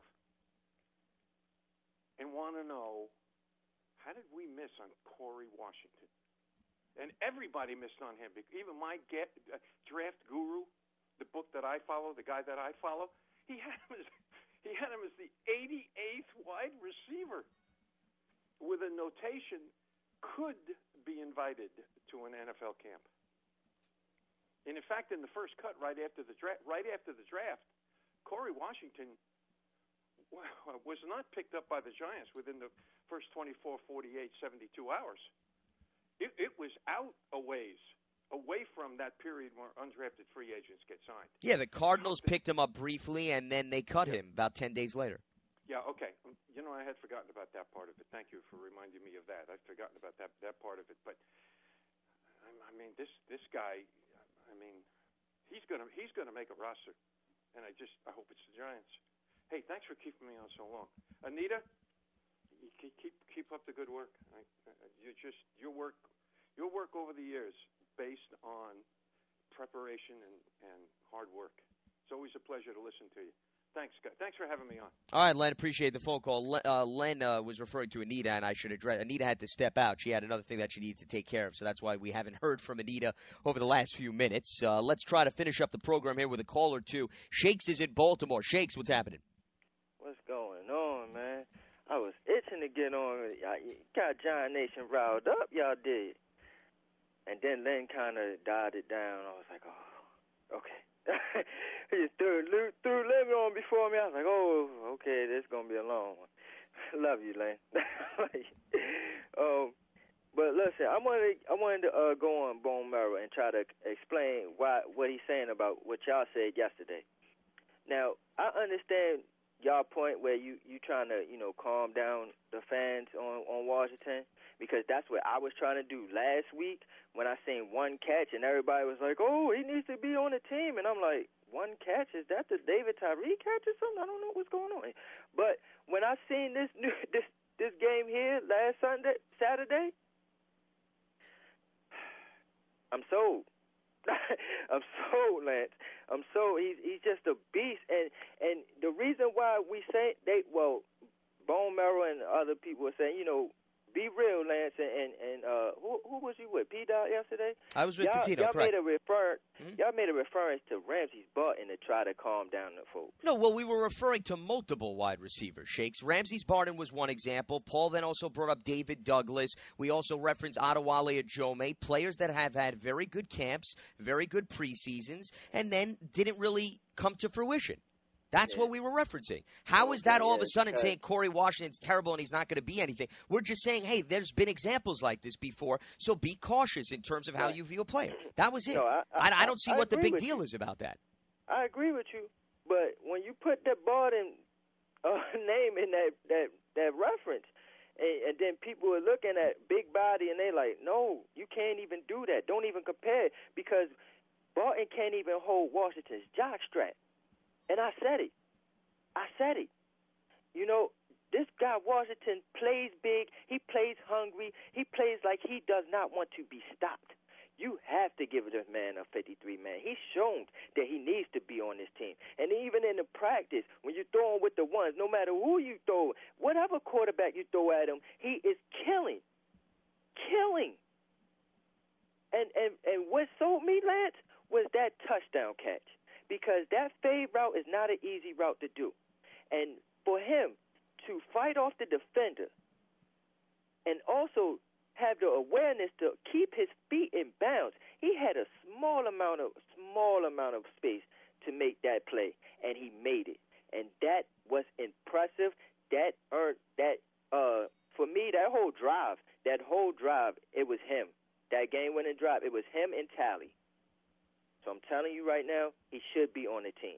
and want to know, how did we miss on Corey Washington? And everybody missed on him. Even my draft guru, the book that I follow, the guy that I follow, he had him as the 88th wide receiver with a notation, could be invited to an NFL camp. And in fact, in the first cut, right after the draft, Corey Washington was not picked up by the Giants within the first 24, 48, 72 hours. It was out a ways, away from that period where undrafted free agents get signed. Yeah, the Cardinals picked him up briefly, and then they cut him about 10 days later. Yeah, okay. I had forgotten about that part of it. Thank you for reminding me of that. I'd forgotten about that part of it. But, I mean, this guy... he's gonna make a roster, and I hope it's the Giants. Hey, thanks for keeping me on so long, Anita. You keep up the good work. Your work over the years, based on preparation and hard work. It's always a pleasure to listen to you. Thanks, guys. Thanks for having me on. All right, Len, appreciate the phone call. Len was referring to Anita, and I should address. Anita had to step out. She had another thing that she needed to take care of, so that's why we haven't heard from Anita over the last few minutes. Let's try to finish up the program here with a call or two. Shakes is in Baltimore. Shakes, what's happening? What's going on, man? I was itching to get on. You got Giant Nation riled up, y'all did. And then Len kind of dialed it down. I was like, oh, okay. He just threw Lemon on before me. I was like, oh, okay, this is going to be a long one. Love you, Len. But listen, I wanted to go on Bone Marrow and try to explain what he's saying about what y'all said yesterday. Now, I understand y'all point where you trying to, calm down the fans on Washington, because that's what I was trying to do last week when I seen one catch and everybody was like, oh, he needs to be on the team. And I'm like, one catch? Is that the David Tyree catch or something? I don't know what's going on. But when I seen this game here last Saturday, I'm sold. I'm sold, Lance. I'm sold. He's just a beast. And the reason why we say Bone Marrow and other people were saying, be real, Lance, and who was you with? P-Dot yesterday? I was with Patino, y'all correct. Y'all made a reference to Ramsey's Barton to try to calm down the folks. No, well, we were referring to multiple wide receivers, Shakes. Ramsey's Barton was one example. Paul then also brought up David Douglas. We also referenced Adewale Ajome, players that have had very good camps, very good preseasons, and then didn't really come to fruition. That's what we were referencing. How is that all of a sudden saying Corey Washington's terrible and he's not going to be anything? We're just saying, hey, there's been examples like this before, so be cautious in terms of how you view a player. That was it. No, I don't see what the big deal is about that. I agree with you, but when you put that Barton name in that reference, and then people are looking at big body and they like, no, you can't even do that. Don't even compare, because Barton can't even hold Washington's jockstrap. And I said it. This guy, Washington, plays big. He plays hungry. He plays like he does not want to be stopped. You have to give this man a 53-man. He's shown that he needs to be on this team. And even in the practice, when you're throwing with the ones, no matter who you throw, whatever quarterback you throw at him, he is killing. Killing. And what sold me, Lance, was that touchdown catch. Because that fade route is not an easy route to do. And for him to fight off the defender and also have the awareness to keep his feet in bounds. He had a small amount of space to make that play, and he made it. And that was impressive. That earned that for me, that whole drive, it was him. That game-winning drive, it was him and Tally. So I'm telling you right now, he should be on the team.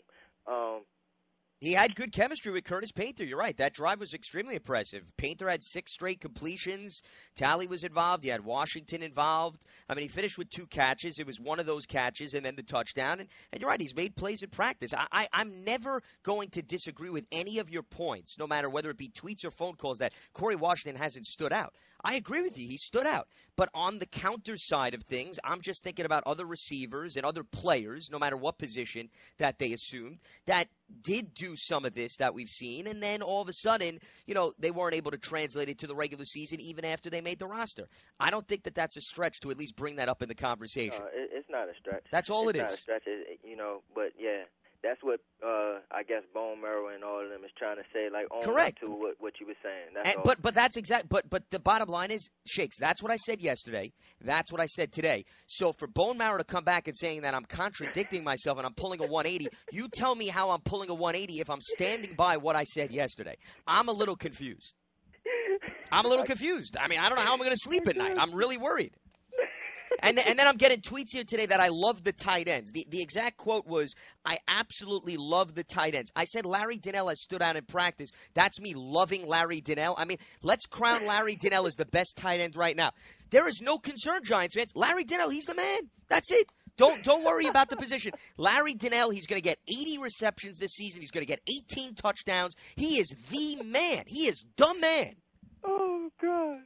He had good chemistry with Curtis Painter. You're right. That drive was extremely impressive. Painter had 6 straight completions. Tally was involved. You had Washington involved. I mean, he finished with 2 catches. It was one of those catches and then the touchdown. And you're right. He's made plays in practice. I'm never going to disagree with any of your points, no matter whether it be tweets or phone calls, that Corey Washington hasn't stood out. I agree with you. He stood out. But on the counter side of things, I'm just thinking about other receivers and other players, no matter what position that they assumed, that did do some of this that we've seen. And then all of a sudden, they weren't able to translate it to the regular season even after they made the roster. I don't think that that's a stretch to at least bring that up in the conversation. It's not a stretch. That's all it's it not is. A stretch, but yeah. That's what I guess Bone Marrow and all of them is trying to say, like, own correct up to what you were saying. That's all. But that's exact. But the bottom line is, Shakes. That's what I said yesterday. That's what I said today. So for Bone Marrow to come back and saying that I'm contradicting myself and I'm pulling a 180, you tell me how I'm pulling a 180 if I'm standing by what I said yesterday. I'm a little confused. I mean, I don't know how I'm going to sleep at night. I'm really worried. And then I'm getting tweets here today that I love the tight ends. The exact quote was, I absolutely love the tight ends. I said Larry Donnell has stood out in practice. That's me loving Larry Donnell. I mean, let's crown Larry Donnell as the best tight end right now. There is no concern, Giants fans. Larry Donnell, he's the man. That's it. Don't worry about the position. Larry Donnell, he's going to get 80 receptions this season. He's going to get 18 touchdowns. He is the man. He is the man. Oh, God.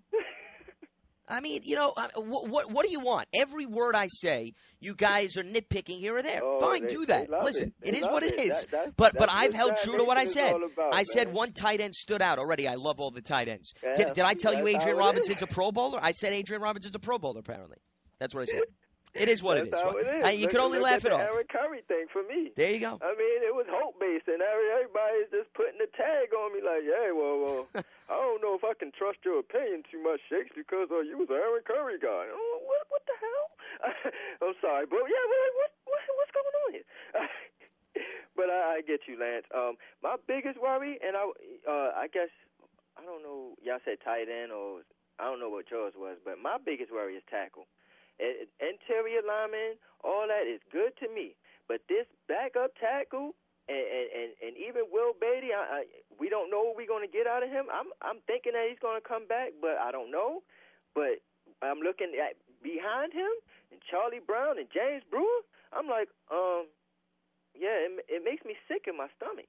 I mean, what do you want? Every word I say, you guys are nitpicking here or there. Fine, do that. Listen, it is what it is. But I've held true to what I said. I said one tight end stood out already. I love all the tight ends. Yeah, did I tell you Adrian Robinson's a Pro Bowler? I said Adrian Robinson's a Pro Bowler, apparently. That's what I said. It is what it is. You can only laugh it off. Aaron Curry thing for me. There you go. I mean, it was hope-based, and everybody's just putting the tag on me like, yeah, well, I don't know if I can trust your opinion too much, Shakes, because you was an Aaron Curry guy. Oh, what the hell? I'm sorry, but yeah, what's going on here? But I get you, Lance. My biggest worry, and I guess, I don't know, y'all said tight end, or I don't know what yours was, but my biggest worry is tackle. Interior lineman, all that is good to me. But this backup tackle and even Will Beatty, we don't know what we're going to get out of him. I'm thinking that he's going to come back, but I don't know. But I'm looking at behind him and Charlie Brown and James Brewer. I'm like, yeah, it makes me sick in my stomach.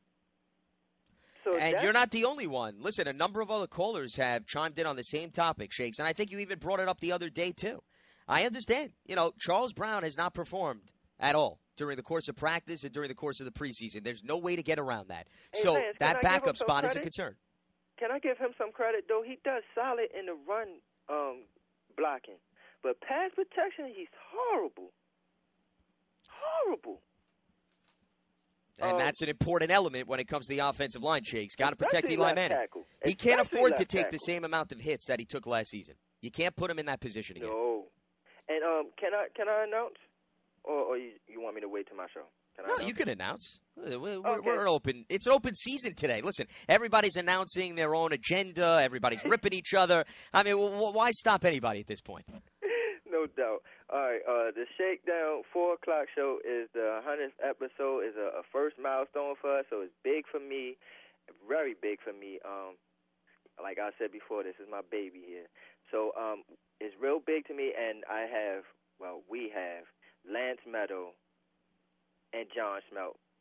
And you're not the only one. Listen, a number of other callers have chimed in on the same topic, Shakes, and I think you even brought it up the other day, too. I understand. Charles Brown has not performed at all during the course of practice and during the course of the preseason. There's no way to get around that. Hey, so Lance, that backup spot is a concern. Can I give him some credit, though? He does solid in the run blocking. But pass protection, he's horrible. Horrible. And that's an important element when it comes to the offensive line, Shakes. Got to protect Eli Manning. Tackle. He can't afford to take the same amount of hits that he took last season. You can't put him in that position again. No. And can I announce, or you want me to wait till my show? No, you can announce. We're open. It's an open season today. Listen, everybody's announcing their own agenda. Everybody's ripping each other. I mean, why stop anybody at this point? No doubt. All right, the Shakedown 4 o'clock show is the 100th episode. Is a first milestone for us, so it's big for me, very big for me. Like I said before, this is my baby here. So it's real big to me, and we have Lance Meadow and John Schmelk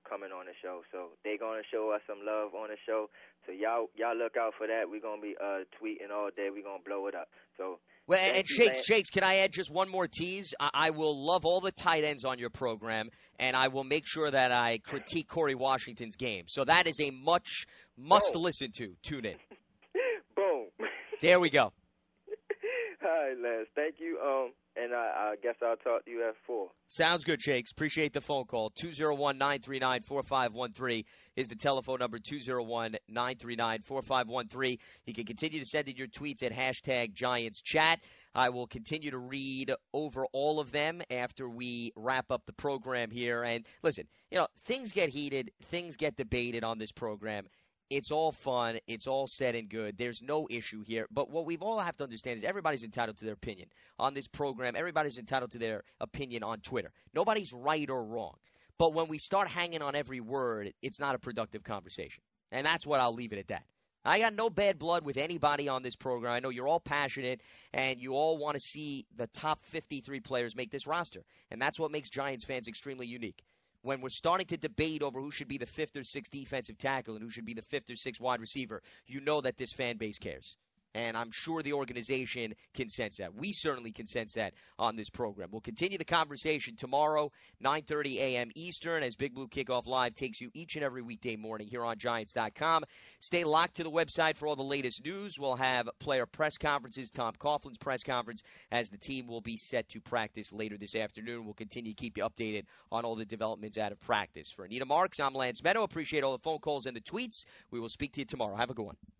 coming on the show. So they're going to show us some love on the show. So y'all look out for that. We're going to be tweeting all day. We're going to blow it up. So. Well, and Shakes, can I add just one more tease? I will love all the tight ends on your program, and I will make sure that I critique Corey Washington's game. So that is a must listen to. Tune in. Boom. There we go. All right, Lance. Thank you. And I guess I'll talk to you at 4. Sounds good, Shakes. Appreciate the phone call. 201-939-4513 is the telephone number, 201-939-4513. You can continue to send in your tweets at #GiantsChat. I will continue to read over all of them after we wrap up the program here. And listen, things get heated, things get debated on this program. It's all fun. It's all said and good. There's no issue here. But what we've all have to understand is everybody's entitled to their opinion on this program. Everybody's entitled to their opinion on Twitter. Nobody's right or wrong. But when we start hanging on every word, it's not a productive conversation. And that's what I'll leave it at that. I got no bad blood with anybody on this program. I know you're all passionate, and you all want to see the top 53 players make this roster. And that's what makes Giants fans extremely unique. When we're starting to debate over who should be the 5th or 6th defensive tackle and who should be the 5th or 6th wide receiver, you know that this fan base cares. And I'm sure the organization can sense that. We certainly can sense that on this program. We'll continue the conversation tomorrow, 9:30 a.m. Eastern, as Big Blue Kickoff Live takes you each and every weekday morning here on Giants.com. Stay locked to the website for all the latest news. We'll have player press conferences, Tom Coughlin's press conference, as the team will be set to practice later this afternoon. We'll continue to keep you updated on all the developments out of practice. For Anita Marks, I'm Lance Meadow. Appreciate all the phone calls and the tweets. We will speak to you tomorrow. Have a good one.